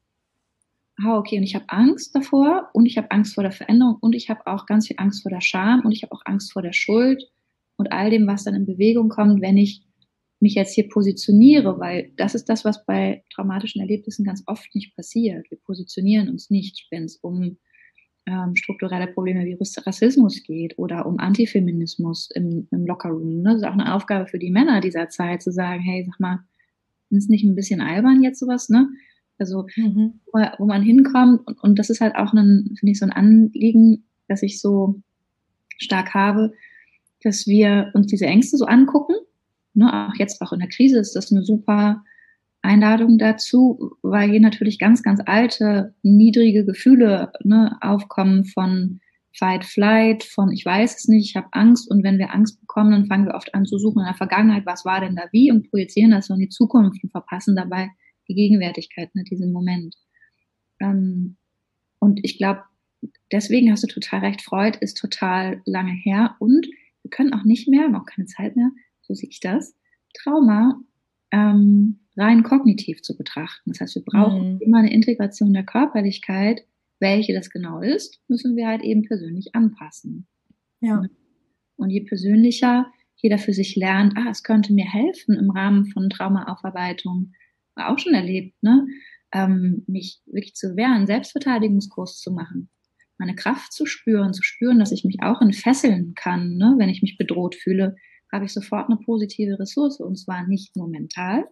S3: Ah, okay, und ich habe Angst davor und ich habe Angst vor der Veränderung und ich habe auch ganz viel Angst vor der Scham und ich habe auch Angst vor der Schuld und all dem, was dann in Bewegung kommt, wenn ich mich jetzt hier positioniere, weil das ist das, was bei traumatischen Erlebnissen ganz oft nicht passiert. Wir positionieren uns nicht, wenn es um ähm, strukturelle Probleme wie Rassismus geht oder um Antifeminismus im, im Lockerroom. Ne? Das ist auch eine Aufgabe für die Männer dieser Zeit, zu sagen, hey, sag mal, ist es nicht ein bisschen albern jetzt sowas, ne? Also, mhm. wo, wo man hinkommt und, und das ist halt auch ein, finde ich, so ein Anliegen, das ich so stark habe, dass wir uns diese Ängste so angucken. Ne, auch jetzt auch in der Krise ist das eine super Einladung dazu, weil hier natürlich ganz, ganz alte, niedrige Gefühle ne, aufkommen von Fight, Flight, von ich weiß es nicht, ich habe Angst und wenn wir Angst bekommen, dann fangen wir oft an zu suchen in der Vergangenheit, was war denn da wie und projizieren das so in die Zukunft und verpassen dabei die Gegenwärtigkeit, ne, diesen Moment. Ähm, und ich glaube, deswegen hast du total recht, Freud ist total lange her und wir können auch nicht mehr, haben auch keine Zeit mehr, so sehe ich das, Trauma ähm, rein kognitiv zu betrachten. Das heißt, wir brauchen mhm. immer eine Integration der Körperlichkeit. Welche das genau ist, müssen wir halt eben persönlich anpassen. Ja. Und je persönlicher jeder für sich lernt, ah, es könnte mir helfen im Rahmen von Traumaaufarbeitung, war auch schon erlebt, ne, ähm, mich wirklich zu wehren, einen Selbstverteidigungskurs zu machen. meine Kraft zu spüren, zu spüren, dass ich mich auch entfesseln kann, ne? Wenn ich mich bedroht fühle, habe ich sofort eine positive Ressource und zwar nicht nur mental,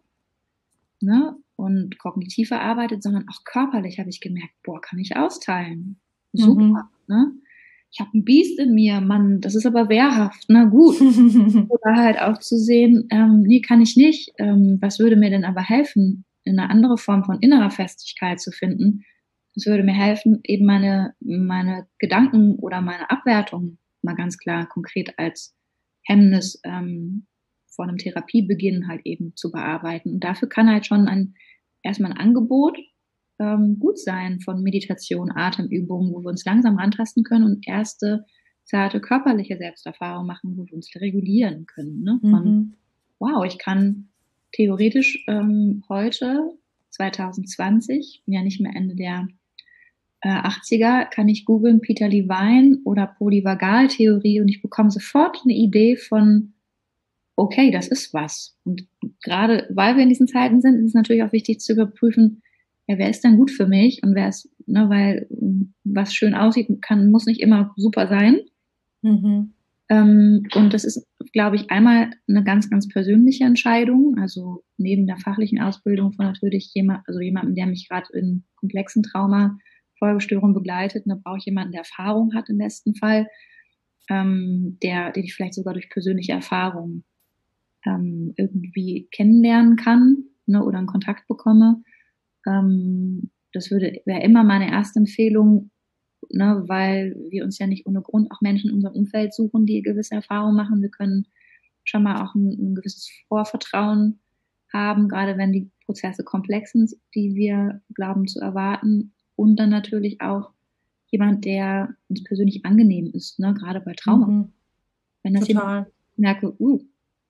S3: ne? Und kognitiv verarbeitet, sondern auch körperlich habe ich gemerkt, boah, kann ich austeilen. Super, mhm. ne? Ich habe ein Biest in mir, Mann, das ist aber wehrhaft, na gut. Oder halt auch zu sehen, ähm, nee, kann ich nicht. Ähm, was würde mir denn aber helfen, in eine andere Form von innerer Festigkeit zu finden? Es würde mir helfen, eben meine, meine Gedanken oder meine Abwertung mal ganz klar konkret als Hemmnis ähm, vor einem Therapiebeginn halt eben zu bearbeiten. Und dafür kann halt schon ein erstmal ein Angebot ähm, gut sein von Meditation, Atemübungen, wo wir uns langsam rantasten können und erste zarte körperliche Selbsterfahrung machen, wo wir uns regulieren können. Ne? Von, mhm. wow, ich kann theoretisch ähm, heute, zwanzig zwanzig, ja nicht mehr Ende der äh, achtziger, kann ich googeln Peter Levine oder Polyvagaltheorie und ich bekomme sofort eine Idee von, okay, das ist was. Und gerade weil wir in diesen Zeiten sind, ist es natürlich auch wichtig zu überprüfen, ja, wer ist denn gut für mich und wer ist, ne, weil was schön aussieht, kann, muss nicht immer super sein. Mhm. Ähm, und das ist, glaube ich, einmal eine ganz, ganz persönliche Entscheidung. Also neben der fachlichen Ausbildung von natürlich jemand, also jemandem, der mich gerade in komplexen Trauma, Folgestörungen begleitet, da brauche ich jemanden, der Erfahrung hat im besten Fall, ähm, der, den ich vielleicht sogar durch persönliche Erfahrungen ähm, irgendwie kennenlernen kann, ne, oder einen Kontakt bekomme. Ähm, das würde wäre immer meine erste Empfehlung, ne, weil wir uns ja nicht ohne Grund auch Menschen in unserem Umfeld suchen, die gewisse Erfahrungen machen. Wir können schon mal auch ein, ein gewisses Vorvertrauen haben, gerade wenn die Prozesse komplex sind, die wir glauben zu erwarten. Und dann natürlich auch jemand, der uns persönlich angenehm ist, ne, gerade bei Trauma. Mhm. Wenn das
S1: Total.
S3: jemand merke, uh,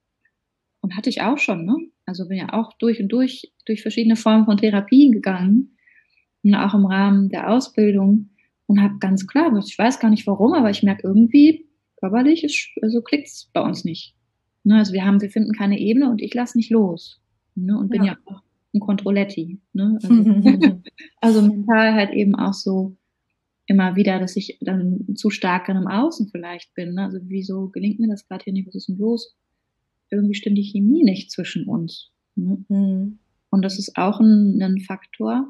S3: und hatte ich auch schon, ne? Also bin ja auch durch und durch, durch verschiedene Formen von Therapien gegangen, und auch im Rahmen der Ausbildung und habe ganz klar, ich weiß gar nicht warum, aber ich merke irgendwie, körperlich ist, also klickt's bei uns nicht. Ne? Also wir haben, wir finden keine Ebene und ich lasse nicht los. Ne? Und bin ja, ja auch ein Controletti. Ne? Also, also mental halt eben auch so immer wieder, dass ich dann zu stark dann im Außen vielleicht bin. Ne? Also wieso gelingt mir das gerade hier nicht, was ist denn los? Irgendwie stimmt die Chemie nicht zwischen uns. Ne? Mhm. Und das ist auch ein, ein Faktor.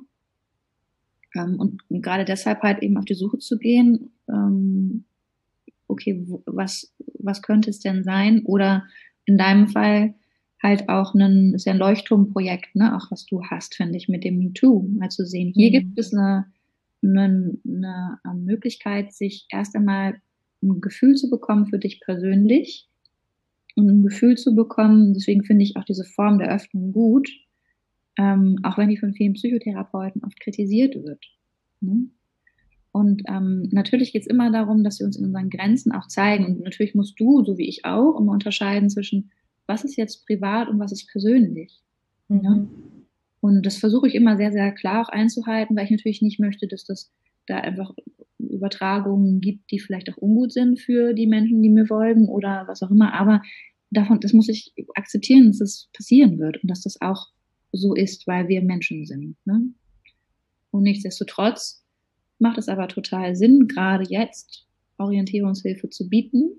S3: Ähm, und, und gerade deshalb halt eben auf die Suche zu gehen, ähm, okay, wo, was, was könnte es denn sein? Oder in deinem Fall halt auch ein, ist ja ein Leuchtturmprojekt, ne, auch was du hast, finde ich, mit dem MeToo. Mal zu sehen, hier mhm. gibt es eine, eine, eine Möglichkeit, sich erst einmal ein Gefühl zu bekommen für dich persönlich und ein Gefühl zu bekommen, deswegen finde ich auch diese Form der Öffnung gut, ähm, auch wenn die von vielen Psychotherapeuten oft kritisiert wird. Ne? Und ähm, natürlich geht es immer darum, dass wir uns in unseren Grenzen auch zeigen. Und natürlich musst du, so wie ich auch, immer unterscheiden zwischen, was ist jetzt privat und was ist persönlich. Mhm. Ne? Und das versuche ich immer sehr, sehr klar auch einzuhalten, weil ich natürlich nicht möchte, dass das da einfach Übertragungen gibt, die vielleicht auch ungut sind für die Menschen, die mir folgen oder was auch immer. Aber davon, das muss ich akzeptieren, dass das passieren wird und dass das auch so ist, weil wir Menschen sind. Ne? Und nichtsdestotrotz macht es aber total Sinn, gerade jetzt Orientierungshilfe zu bieten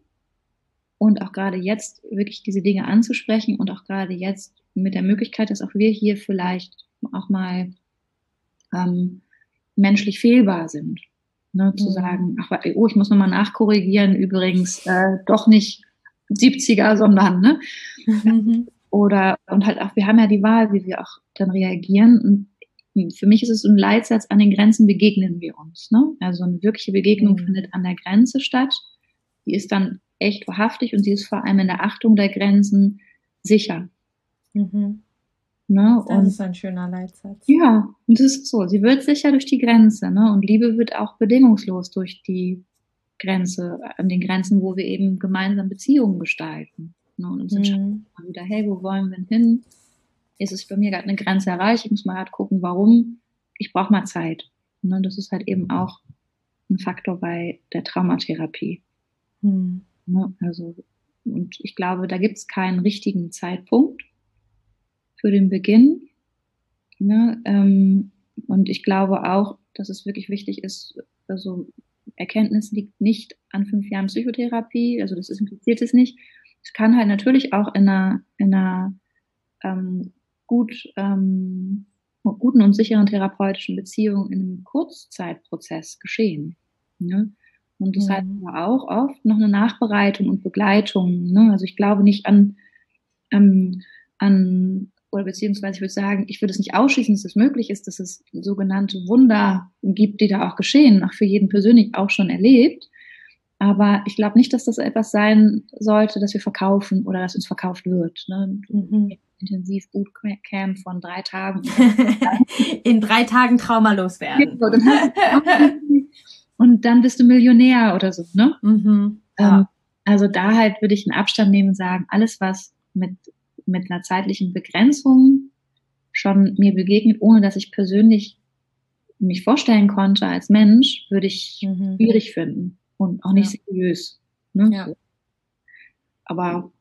S3: und auch gerade jetzt wirklich diese Dinge anzusprechen und auch gerade jetzt mit der Möglichkeit, dass auch wir hier vielleicht auch mal ähm, menschlich fehlbar sind. Ne? Zu mhm. sagen, ach, oh, ich muss nochmal nachkorrigieren, übrigens äh, doch nicht siebziger, sondern, ne? Mhm. Oder, und halt auch, wir haben ja die Wahl, wie wir auch dann reagieren. Und für mich ist es so ein Leitsatz, an den Grenzen begegnen wir uns. Ne? Also eine wirkliche Begegnung mhm. findet an der Grenze statt. Die ist dann echt wahrhaftig und sie ist vor allem in der Achtung der Grenzen sicher.
S1: Mhm.
S3: Ne?
S1: Das und, ist ein schöner Leitsatz.
S3: Ja, und das ist so. Sie wird sicher durch die Grenze. Ne? Und Liebe wird auch bedingungslos durch die Grenze, an den Grenzen, wo wir eben gemeinsam Beziehungen gestalten. Ne? Und uns entscheiden mhm. wieder, hey, wo wollen wir denn hin? Ist es bei mir gerade eine Grenze erreicht? Ich muss mal halt gucken, warum. Ich brauche mal Zeit. Ne? Das ist halt eben auch ein Faktor bei der Traumatherapie. Mhm. Ne? Also, und ich glaube, da gibt es keinen richtigen Zeitpunkt für den Beginn. Ne? Ähm, und ich glaube auch, dass es wirklich wichtig ist, also Erkenntnis liegt nicht an fünf Jahren Psychotherapie, also das ist, impliziert es nicht. Es kann halt natürlich auch in einer, in einer ähm, gut, ähm, guten und sicheren therapeutischen Beziehung in einem Kurzzeitprozess geschehen. Ne? Und das mhm. heißt aber auch oft noch eine Nachbereitung und Begleitung. Ne? Also ich glaube nicht an, ähm, an oder beziehungsweise ich würde sagen, ich würde es nicht ausschließen, dass es möglich ist, dass es sogenannte Wunder gibt, die da auch geschehen, auch für jeden persönlich auch schon erlebt. Aber ich glaube nicht, dass das etwas sein sollte, das wir verkaufen oder das uns verkauft wird. Ne? Mhm. Intensiv Bootcamp von drei Tagen.
S1: In drei Tagen traumalos werden.
S3: Und dann bist du Millionär oder so. Ne?
S1: Mhm. Ja.
S3: Ähm, also da halt würde ich einen Abstand nehmen und sagen, alles, was mit mit einer zeitlichen Begrenzung schon mir begegnet, ohne dass ich persönlich mich vorstellen konnte als Mensch, würde ich mhm. schwierig finden und auch nicht ja. seriös. Ne?
S1: Ja.
S3: Aber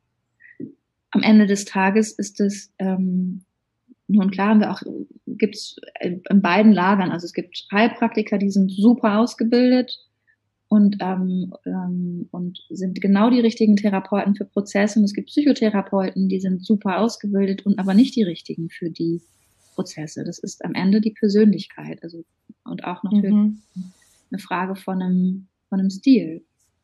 S3: am Ende des Tages ist es, ähm, nun klar haben wir auch, gibt es in beiden Lagern, also es gibt Heilpraktiker, die sind super ausgebildet, und ähm, ähm, und sind genau die richtigen Therapeuten für Prozesse. Und es gibt Psychotherapeuten, die sind super ausgebildet und aber nicht die richtigen für die Prozesse. Das ist am Ende die Persönlichkeit, also und auch natürlich mhm. eine Frage von einem von einem Stil.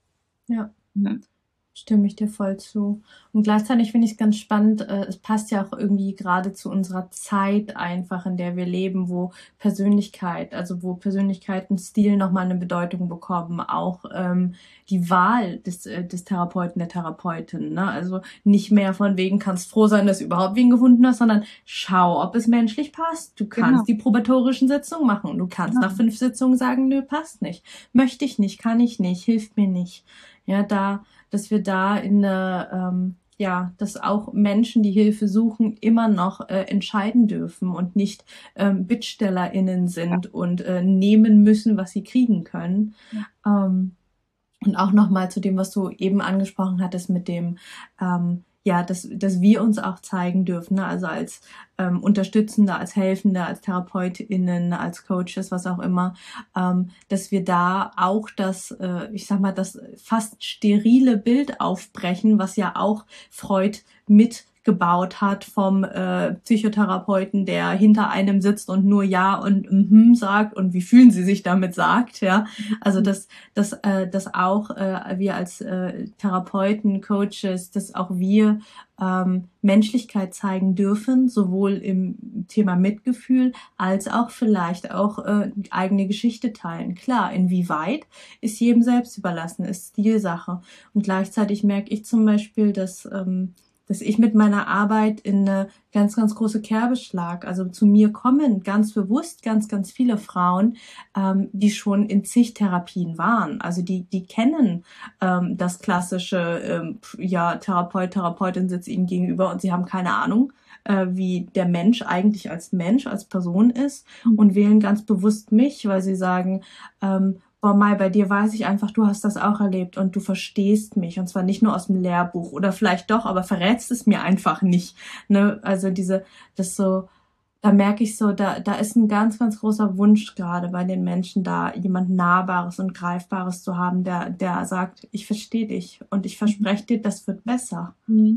S1: Ja. ja. Stimme ich dir voll zu. Und gleichzeitig finde ich es ganz spannend, äh, es passt ja auch irgendwie gerade zu unserer Zeit einfach, in der wir leben, wo Persönlichkeit, also wo Persönlichkeit und Stil nochmal eine Bedeutung bekommen, auch ähm, die Wahl des, äh, des Therapeuten, der Therapeutin, ne? Also nicht mehr von wegen, kannst froh sein, dass du überhaupt wen gefunden hast, sondern schau, ob es menschlich passt. Du kannst genau. die probatorischen Sitzungen machen. Du kannst genau. nach fünf Sitzungen sagen, nö, passt nicht. Möchte ich nicht, kann ich nicht, hilft mir nicht. Ja, da, dass wir da in eine, ähm, ja, dass auch Menschen, die Hilfe suchen, immer noch äh, entscheiden dürfen und nicht ähm, BittstellerInnen sind ja. und äh, nehmen müssen, was sie kriegen können. Ja. Ähm, und auch nochmal zu dem, was du eben angesprochen hattest mit dem, ähm, ja, dass, dass wir uns auch zeigen dürfen, ne? Also als ähm, Unterstützende, als Helfende, als TherapeutInnen, als Coaches, was auch immer, ähm, dass wir da auch das, äh, ich sag mal, das fast sterile Bild aufbrechen, was ja auch Freud mitgebaut hat vom äh, Psychotherapeuten, der hinter einem sitzt und nur ja und mhm sagt und wie fühlen Sie sich damit sagt, ja. Also dass, dass, äh, dass auch äh, wir als äh, Therapeuten, Coaches, dass auch wir ähm, Menschlichkeit zeigen dürfen, sowohl im Thema Mitgefühl als auch vielleicht auch äh, eigene Geschichte teilen. Klar, inwieweit ist jedem selbst überlassen, ist Stilsache. Und gleichzeitig merke ich zum Beispiel, dass ähm, dass ich mit meiner Arbeit in eine ganz, ganz große Kerbe schlag. Also zu mir kommen ganz bewusst ganz, ganz viele Frauen, ähm, die schon in zig Therapien waren. Also die, die kennen ähm, das klassische, ähm, ja, Therapeut, Therapeutin sitzt ihnen gegenüber und sie haben keine Ahnung, äh, wie der Mensch eigentlich als Mensch, als Person ist und wählen ganz bewusst mich, weil sie sagen, ähm, boah, Mai, bei dir weiß ich einfach, du hast das auch erlebt und du verstehst mich und zwar nicht nur aus dem Lehrbuch oder vielleicht doch, aber verrätst es mir einfach nicht, ne? Also diese, das so, da merke ich so, da, da ist ein ganz, ganz großer Wunsch gerade bei den Menschen da, jemand Nahbares und Greifbares zu haben, der, der sagt, ich verstehe dich und ich verspreche dir, das wird besser.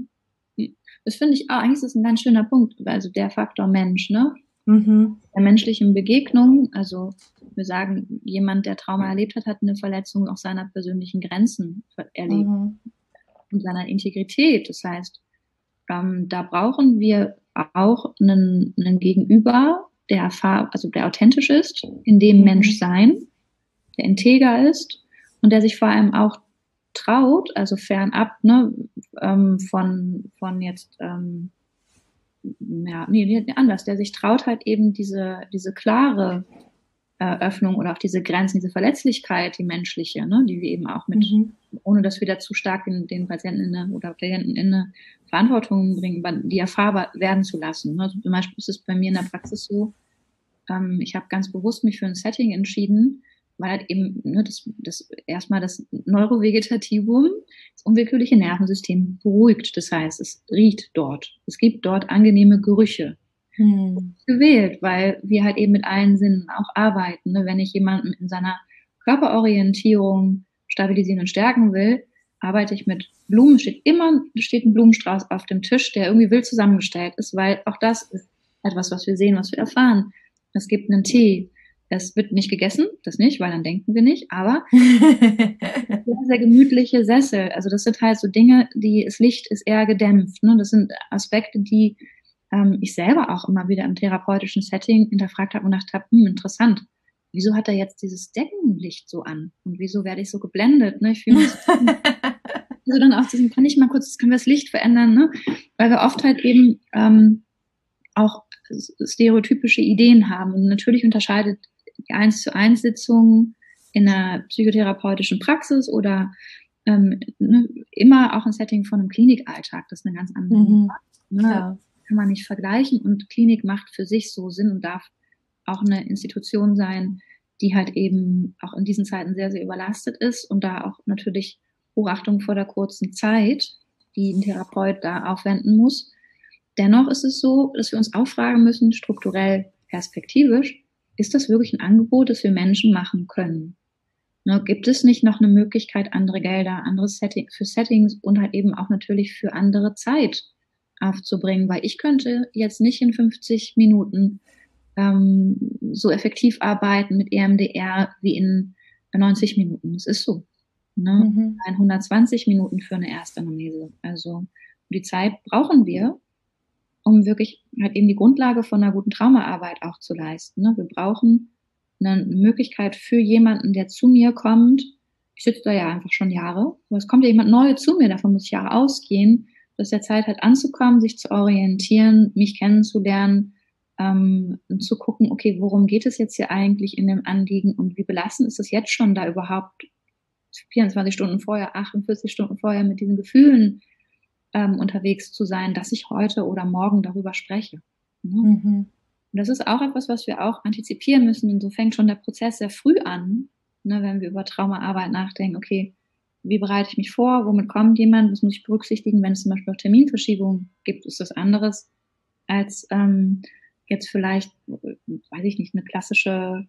S3: Das finde ich auch, eigentlich ist das ein ganz schöner Punkt, also der Faktor Mensch, ne?
S1: Mhm.
S3: Der menschlichen Begegnung, also wir sagen, jemand, der Trauma erlebt hat, hat eine Verletzung auch seiner persönlichen Grenzen erlebt
S1: Mhm.
S3: und seiner Integrität. Das heißt, ähm, da brauchen wir auch einen, einen Gegenüber, der erfahr- also der authentisch ist, in dem
S1: Mhm.
S3: Mensch sein, der integer ist und der sich vor allem auch traut, also fernab ne, ähm, von von jetzt ähm, ja, nee, nee, anders, der sich traut halt eben diese, diese klare äh, Öffnung oder auch diese Grenzen, diese Verletzlichkeit, die menschliche, ne, die wir eben auch mit,
S1: Mhm.
S3: ohne dass wir da zu stark in, den Patienten in eine, oder Klienten in eine Verantwortung bringen, die erfahrbar werden zu lassen. Ne. Also zum Beispiel ist es bei mir in der Praxis so, ähm, ich habe ganz bewusst mich für ein Setting entschieden, weil halt eben ne, das, das erstmal das Neurovegetativum, das unwillkürliche Nervensystem beruhigt. Das heißt, es riecht dort. Es gibt dort angenehme Gerüche.
S1: Hm.
S3: Gewählt, weil wir halt eben mit allen Sinnen auch arbeiten. Ne? Wenn ich jemanden in seiner Körperorientierung stabilisieren und stärken will, arbeite ich mit Blumen. Steht immer steht ein Blumenstrauß auf dem Tisch, der irgendwie wild zusammengestellt ist, weil auch das ist etwas, was wir sehen, was wir erfahren. Es gibt einen Tee. Es wird nicht gegessen, das nicht, weil dann denken wir nicht, aber sehr, sehr gemütliche Sessel. Also das sind halt so Dinge, die, das Licht ist eher gedämpft. Ne? Das sind Aspekte, die ähm, ich selber auch immer wieder im therapeutischen Setting hinterfragt habe und gedacht habe, hm, interessant, wieso hat er jetzt dieses Deckenlicht so an? Und wieso werde ich so geblendet? Ne? Ich fühle mich so, also dann auch zu sagen, kann ich mal kurz, können wir das Licht verändern? Ne? Weil wir oft halt eben ähm, auch stereotypische Ideen haben. Und natürlich unterscheidet die eins zu eins Sitzung in einer psychotherapeutischen Praxis oder ähm, ne, immer auch ein Setting von einem Klinikalltag. Das ist eine ganz andere
S1: Mhm.
S3: ne?
S1: Ja.
S3: Kann man nicht vergleichen. Und Klinik macht für sich so Sinn und darf auch eine Institution sein, die halt eben auch in diesen Zeiten sehr, sehr überlastet ist und da auch natürlich Hochachtung vor der kurzen Zeit, die ein Therapeut da aufwenden muss. Dennoch ist es so, dass wir uns auch fragen müssen, strukturell, perspektivisch, ist das wirklich ein Angebot, das wir Menschen machen können? Ne, gibt es nicht noch eine Möglichkeit, andere Gelder, andere Setting, für Settings und halt eben auch natürlich für andere Zeit aufzubringen? Weil ich könnte jetzt nicht in fünfzig Minuten ähm, so effektiv arbeiten mit E M D R wie in neunzig Minuten. Das ist so. Ne?
S1: Mhm.
S3: hundertzwanzig Minuten für eine Erstanamnese. Also die Zeit brauchen wir, um wirklich halt eben die Grundlage von einer guten Traumaarbeit auch zu leisten. Ne? Wir brauchen eine Möglichkeit für jemanden, der zu mir kommt. Ich sitze da ja einfach schon Jahre, aber es kommt ja jemand Neues zu mir, davon muss ich Jahre ausgehen, dass der Zeit hat anzukommen, sich zu orientieren, mich kennenzulernen, ähm, und zu gucken, okay, worum geht es jetzt hier eigentlich in dem Anliegen und wie belastend ist es jetzt schon, da überhaupt vierundzwanzig Stunden vorher, achtundvierzig Stunden vorher mit diesen Gefühlen ähm, unterwegs zu sein, dass ich heute oder morgen darüber spreche. Ne?
S1: Mhm.
S3: Und das ist auch etwas, was wir auch antizipieren müssen. Und so fängt schon der Prozess sehr früh an, ne, wenn wir über Traumaarbeit nachdenken. Okay, wie bereite ich mich vor? Womit kommt jemand? Was muss ich berücksichtigen? Wenn es zum Beispiel auch Terminverschiebungen gibt, ist das anderes als ähm, jetzt vielleicht, weiß ich nicht, eine klassische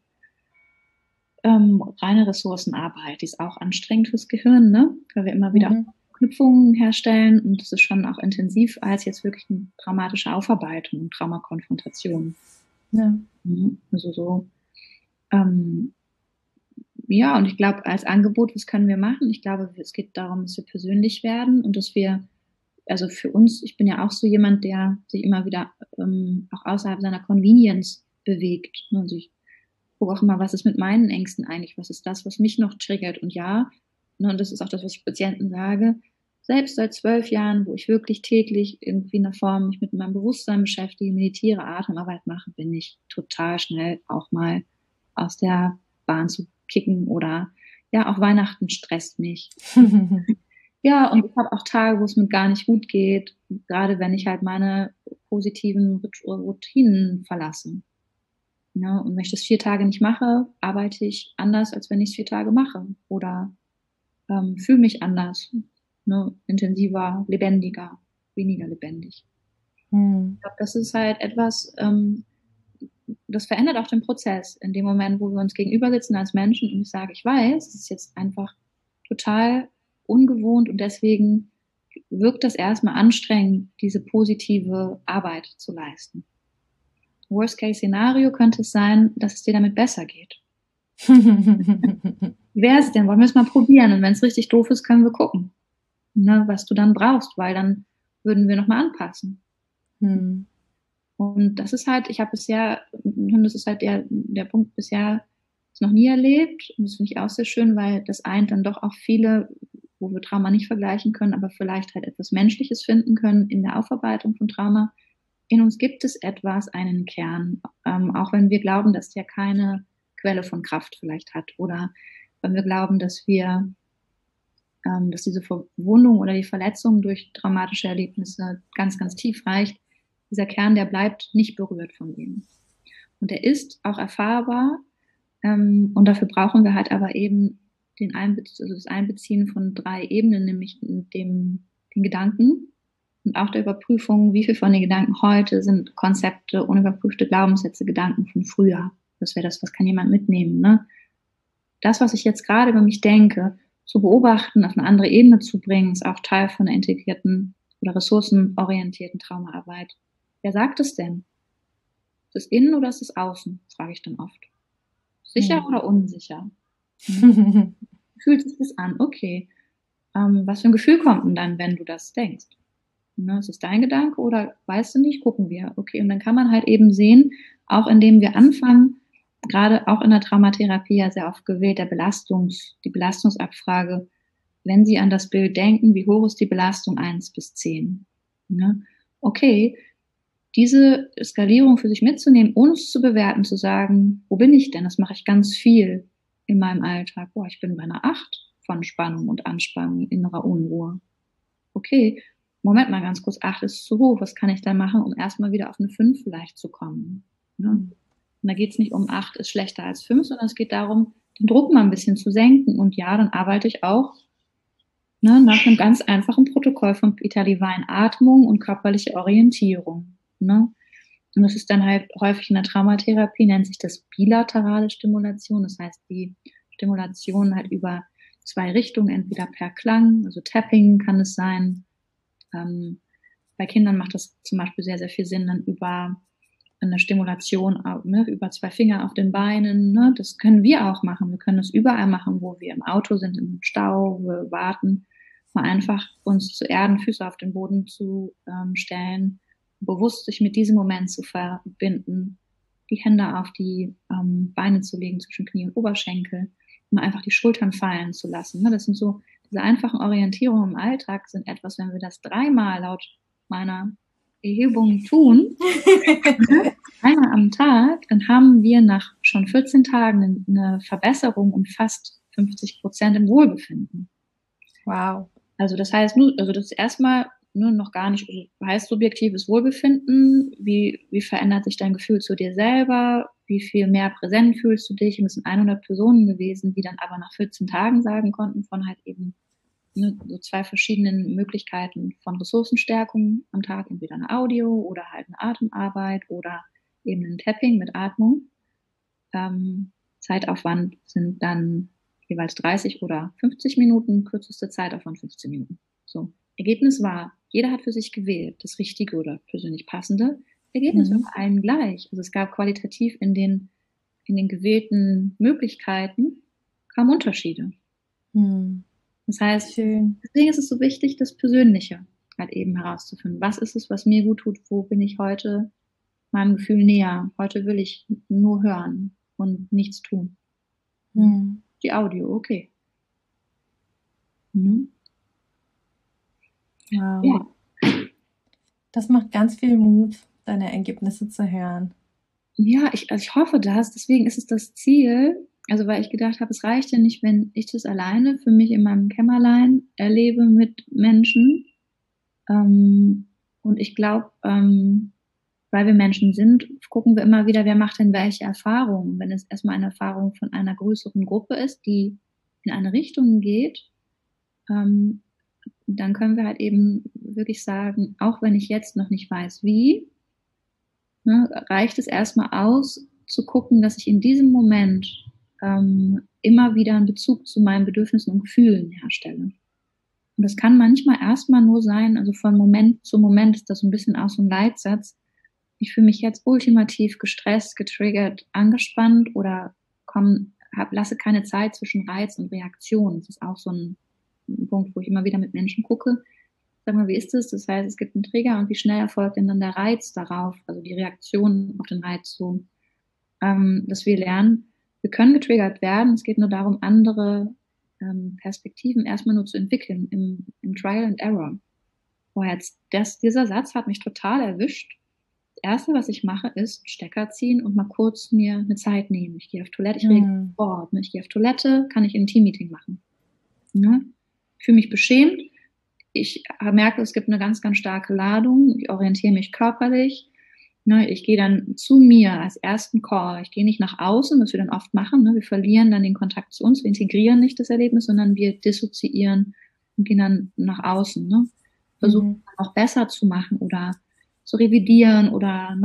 S3: ähm, reine Ressourcenarbeit. Die ist auch anstrengend fürs Gehirn, ne? Weil wir immer wieder
S1: Mhm.
S3: Knüpfungen herstellen und das ist schon auch intensiv als jetzt wirklich eine traumatische Aufarbeitung, Traumakonfrontation.
S1: Ja.
S3: Also so, ähm, ja, und ich glaube, als Angebot, was können wir machen? Ich glaube, es geht darum, dass wir persönlich werden und dass wir, also für uns, ich bin ja auch so jemand, der sich immer wieder ähm, auch außerhalb seiner Convenience bewegt. Also ich gucke auch immer, was ist mit meinen Ängsten eigentlich? Was ist das, was mich noch triggert? Und ja, und das ist auch das, was ich Patienten sage, selbst seit zwölf Jahren, wo ich wirklich täglich irgendwie in einer Form mich mit meinem Bewusstsein beschäftige, meditiere, Atemarbeit mache, bin ich total schnell auch mal aus der Bahn zu kicken oder ja, auch Weihnachten stresst mich. Ja, und ich habe auch Tage, wo es mir gar nicht gut geht, gerade wenn ich halt meine positiven Routinen verlasse. Ja, und wenn ich das vier Tage nicht mache, arbeite ich anders, als wenn ich es vier Tage mache oder ähm, fühle mich anders. Ne, intensiver, lebendiger, weniger lebendig.
S1: Mhm.
S3: Ich glaube, das ist halt etwas, ähm, das verändert auch den Prozess. In dem Moment, wo wir uns gegenüber sitzen als Menschen und ich sage, ich weiß, es ist jetzt einfach total ungewohnt und deswegen wirkt das erstmal anstrengend, diese positive Arbeit zu leisten. Worst-Case-Szenario könnte es sein, dass es dir damit besser geht. Wie wäre es denn? Wollen wir es mal probieren? Und wenn es richtig doof ist, können wir gucken, ne, was du dann brauchst, weil dann würden wir nochmal anpassen.
S1: Hm.
S3: Und das ist halt, ich habe bisher, und das ist halt der, der Punkt, bisher es noch nie erlebt. Und das finde ich auch sehr schön, weil das eint dann doch auch viele, wo wir Trauma nicht vergleichen können, aber vielleicht halt etwas Menschliches finden können in der Aufarbeitung von Trauma. In uns gibt es etwas, einen Kern, ähm, auch wenn wir glauben, dass der keine Quelle von Kraft vielleicht hat oder wenn wir glauben, dass wir ähm, dass diese Verwundung oder die Verletzung durch traumatische Erlebnisse ganz, ganz tief reicht. Dieser Kern, der bleibt nicht berührt von dem. Und der ist auch erfahrbar. Ähm, und dafür brauchen wir halt aber eben den Einbe- also das Einbeziehen von drei Ebenen, nämlich dem, den Gedanken und auch der Überprüfung, wie viel von den Gedanken heute sind Konzepte, unüberprüfte Glaubenssätze, Gedanken von früher. Das wäre das, was kann jemand mitnehmen, ne? das, was ich jetzt gerade über mich denke, zu beobachten, auf eine andere Ebene zu bringen, ist auch Teil von einer integrierten oder ressourcenorientierten Traumaarbeit. Wer sagt es denn? Ist es innen oder ist es außen? Frage ich dann oft. Sicher hm. oder unsicher? Hm. Fühlt sich das an? Okay. Ähm, was für ein Gefühl kommt denn dann, wenn du das denkst? Ne, ist es dein Gedanke oder weißt du nicht? Gucken wir. Okay, und dann kann man halt eben sehen, auch indem wir anfangen, gerade auch in der Traumatherapie ja sehr oft gewählt, der Belastungs, die Belastungsabfrage, wenn Sie an das Bild denken, wie hoch ist die Belastung eins bis zehn? Ne? Okay, diese Skalierung für sich mitzunehmen, ohne es zu bewerten, zu sagen, wo bin ich denn? Das mache ich ganz viel in meinem Alltag. Boah, ich bin bei einer acht von Spannung und Anspannung, innerer Unruhe. Okay, Moment mal ganz kurz, acht ist zu hoch, was kann ich da machen, um erstmal wieder auf eine fünf vielleicht zu kommen? Ne? Und da geht es nicht um acht ist schlechter als fünf, sondern es geht darum, den Druck mal ein bisschen zu senken. Und ja, dann arbeite ich auch ne, nach einem ganz einfachen Protokoll von Peter Levine, Atmung und körperliche Orientierung. Ne? Und das ist dann halt häufig in der Traumatherapie, nennt sich das bilaterale Stimulation. Das heißt, die Stimulation halt über zwei Richtungen, entweder per Klang, also Tapping kann es sein. Ähm, bei Kindern macht das zum Beispiel sehr, sehr viel Sinn, dann über eine Stimulation, ne, über zwei Finger auf den Beinen. Ne? Das können wir auch machen. Wir können das überall machen, wo wir im Auto sind, im Stau, wo wir warten. Mal einfach uns zu erden, Füße auf den Boden zu ähm, stellen, bewusst sich mit diesem Moment zu verbinden, die Hände auf die ähm, Beine zu legen, zwischen Knie und Oberschenkel, mal einfach die Schultern fallen zu lassen. Ne? Das sind so diese einfachen Orientierungen im Alltag sind etwas, wenn wir das dreimal laut meiner Erhebung tun, einmal am Tag, dann haben wir nach schon vierzehn Tagen eine Verbesserung um fast fünfzig Prozent im Wohlbefinden.
S1: Wow.
S3: Also das heißt, nur, also das ist erstmal nur noch gar nicht, also heißt subjektives Wohlbefinden, wie, wie verändert sich dein Gefühl zu dir selber, wie viel mehr präsent fühlst du dich, und es sind hundert Personen gewesen, die dann aber nach vierzehn Tagen sagen konnten, von halt eben ne, so zwei verschiedenen Möglichkeiten von Ressourcenstärkung am Tag, entweder eine Audio oder halt eine Atemarbeit oder eben ein Tapping mit Atmung. Ähm, Zeitaufwand sind dann jeweils dreißig oder fünfzig Minuten, kürzeste Zeitaufwand fünfzehn Minuten. So. Ergebnis war, jeder hat für sich gewählt, das Richtige oder persönlich Passende. Ergebnis mhm. war bei allen gleich. Also es gab qualitativ in den, in den gewählten Möglichkeiten kaum Unterschiede. Mhm. Das heißt, Schön. Deswegen ist es so wichtig, das Persönliche halt eben herauszufinden. Was ist es, was mir gut tut? Wo bin ich heute meinem Gefühl näher? Heute will ich nur hören und nichts tun. Mhm. Die Audio, okay. Mhm.
S1: Wow. Ja. Das macht ganz viel Mut, deine Ergebnisse zu hören.
S3: Ja, ich, also ich hoffe das. Deswegen ist es das Ziel. Also weil ich gedacht habe, es reicht ja nicht, wenn ich das alleine für mich in meinem Kämmerlein erlebe mit Menschen. Ähm, und ich glaube, ähm, weil wir Menschen sind, gucken wir immer wieder, wer macht denn welche Erfahrungen. Wenn es erstmal eine Erfahrung von einer größeren Gruppe ist, die in eine Richtung geht, ähm, dann können wir halt eben wirklich sagen, auch wenn ich jetzt noch nicht weiß, wie, ne, reicht es erstmal aus, zu gucken, dass ich in diesem Moment ähm, immer wieder einen Bezug zu meinen Bedürfnissen und Gefühlen herstelle. Und das kann manchmal erstmal nur sein, also von Moment zu Moment ist das ein bisschen auch so ein Leitsatz. Ich fühle mich jetzt ultimativ gestresst, getriggert, angespannt oder komm, hab, lasse keine Zeit zwischen Reiz und Reaktion. Das ist auch so ein Punkt, wo ich immer wieder mit Menschen gucke. Sag mal, wie ist das? Das heißt, es gibt einen Trigger und wie schnell erfolgt denn dann der Reiz darauf, also die Reaktion auf den Reiz so, ähm, dass wir lernen, wir können getriggert werden. Es geht nur darum, andere ähm, Perspektiven erstmal nur zu entwickeln im, im Trial and Error. Boah, jetzt, das, dieser Satz hat mich total erwischt. Das Erste, was ich mache, ist Stecker ziehen und mal kurz mir eine Zeit nehmen. Ich gehe auf Toilette, ich rede mm. Sport. Ich gehe auf Toilette, kann ich ein Team-Meeting machen. Ne? Ich fühle mich beschämt. Ich merke, es gibt eine ganz, ganz starke Ladung. Ich orientiere mich körperlich. Ne? Ich gehe dann zu mir als ersten Call. Ich gehe nicht nach außen, was wir dann oft machen. Ne? Wir verlieren dann den Kontakt zu uns. Wir integrieren nicht das Erlebnis, sondern wir dissoziieren und gehen dann nach außen. Ne? Versuchen mhm. auch besser zu machen oder zu revidieren oder noch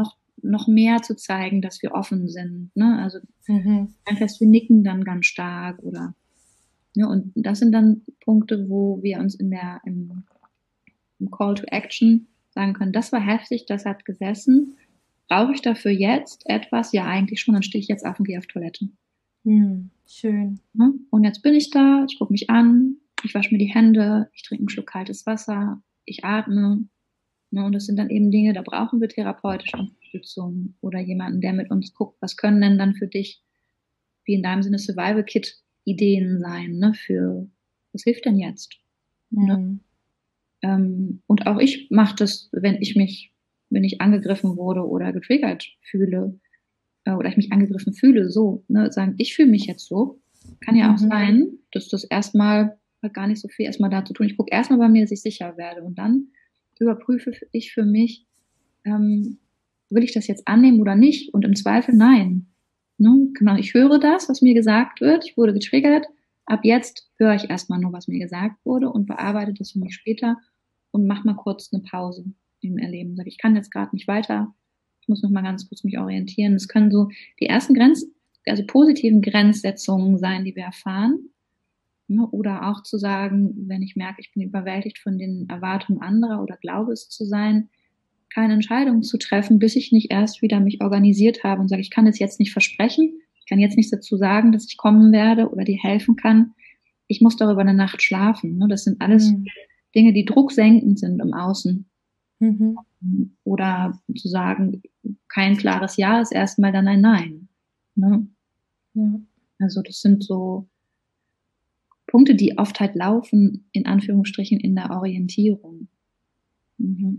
S3: noch mehr zu zeigen, dass wir offen sind. Ne? Also
S1: Mhm.
S3: einfach, wir nicken dann ganz stark oder ja, und das sind dann Punkte, wo wir uns in der im, im Call to Action sagen können, das war heftig, das hat gesessen. Brauche ich dafür jetzt etwas? Ja, eigentlich schon, dann stehe ich jetzt auf und gehe auf Toilette.
S1: Mhm. Schön.
S3: Ne? Und jetzt bin ich da, ich gucke mich an, ich wasche mir die Hände, ich trinke einen Schluck kaltes Wasser, ich atme. Ne? Und das sind dann eben Dinge, da brauchen wir therapeutische Unterstützung oder jemanden, der mit uns guckt, was können denn dann für dich, wie in deinem Sinne Survival-Kit, Ideen sein, ne? Für, was hilft denn jetzt?
S1: Mhm.
S3: Ne? Ähm, und auch ich mache das, wenn ich mich, wenn ich angegriffen wurde oder getriggert fühle, äh, oder ich mich angegriffen fühle, so, ne? Sagen, ich fühle mich jetzt so. Kann ja auch
S1: Mhm.
S3: sein, dass das erstmal, hat gar nicht so viel erstmal da zu tun. Ich gucke erstmal bei mir, dass ich sicher werde und dann überprüfe ich für mich, ähm, will ich das jetzt annehmen oder nicht? Und im Zweifel nein. Ne? Genau, ich höre das, was mir gesagt wird. Ich wurde getriggert. Ab jetzt höre ich erstmal nur, was mir gesagt wurde und bearbeite das für mich später und mache mal kurz eine Pause im Erleben. Sag, ich kann jetzt gerade nicht weiter. Ich muss noch mal ganz kurz mich orientieren. Das können so die ersten Grenz, also positiven Grenzsetzungen sein, die wir erfahren. Ne? Oder auch zu sagen, wenn ich merke, ich bin überwältigt von den Erwartungen anderer oder glaube es zu sein, keine Entscheidung zu treffen, bis ich nicht erst wieder mich organisiert habe und sage, ich kann es jetzt nicht versprechen, ich kann jetzt nichts dazu sagen, dass ich kommen werde oder dir helfen kann. Ich muss darüber eine Nacht schlafen. Ne? Das sind alles
S1: Mhm.
S3: Dinge, die drucksenkend sind im Außen.
S1: Mhm.
S3: Oder zu sagen, kein klares Ja ist erstmal dann ein Nein. Ne?
S1: Ja.
S3: Also das sind so Punkte, die oft halt laufen, in Anführungsstrichen, in der Orientierung. Mhm.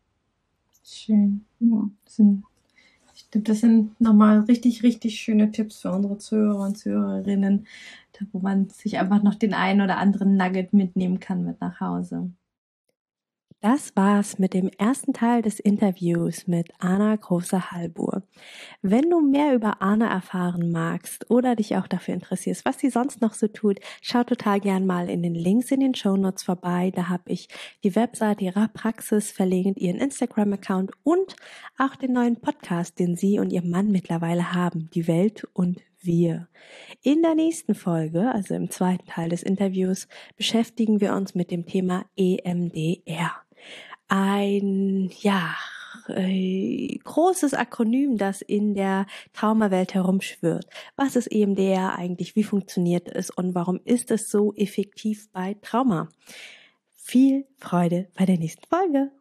S1: Schön.
S3: Ja.
S1: Das sind, ich glaube, das sind nochmal richtig, richtig schöne Tipps für unsere Zuhörer und Zuhörerinnen, da, wo man sich einfach noch den einen oder anderen Nugget mitnehmen kann mit nach Hause.
S2: Das war's mit dem ersten Teil des Interviews mit Anna Große-Halbur. Wenn du mehr über Anna erfahren magst oder dich auch dafür interessierst, was sie sonst noch so tut, schau total gern mal in den Links in den Shownotes vorbei. Da habe ich die Webseite ihrer Praxis verlinkt, ihren Instagram-Account und auch den neuen Podcast, den sie und ihr Mann mittlerweile haben, Die Welt und wir. In der nächsten Folge, also im zweiten Teil des Interviews, beschäftigen wir uns mit dem Thema E M D R. Ein, ja, äh, großes Akronym, das in der Traumawelt herumschwirrt. Was ist E M D R eigentlich? Wie funktioniert es? Und warum ist es so effektiv bei Trauma? Viel Freude bei der nächsten Folge.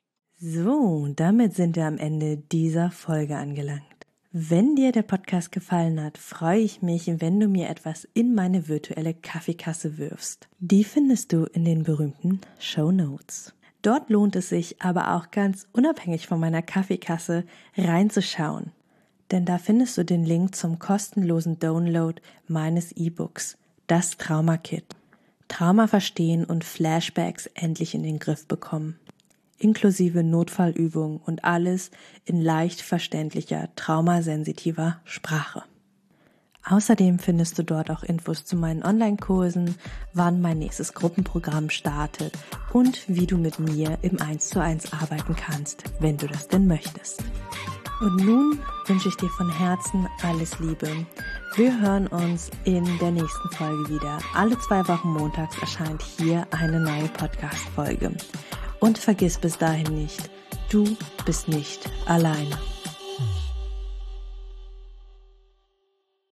S2: So, damit sind wir am Ende dieser Folge angelangt. Wenn dir der Podcast gefallen hat, freue ich mich, wenn du mir etwas in meine virtuelle Kaffeekasse wirfst. Die findest du in den berühmten Shownotes. Dort lohnt es sich aber auch ganz unabhängig von meiner Kaffeekasse reinzuschauen. Denn da findest du den Link zum kostenlosen Download meines E-Books, das Trauma-Kit. Trauma verstehen und Flashbacks endlich in den Griff bekommen. Inklusive Notfallübungen und alles in leicht verständlicher, traumasensitiver Sprache. Außerdem findest du dort auch Infos zu meinen Online-Kursen, wann mein nächstes Gruppenprogramm startet und wie du mit mir im eins zu eins arbeiten kannst, wenn du das denn möchtest. Und nun wünsche ich dir von Herzen alles Liebe. Wir hören uns in der nächsten Folge wieder. Alle zwei Wochen montags erscheint hier eine neue Podcast-Folge. Und vergiss bis dahin nicht, du bist nicht alleine.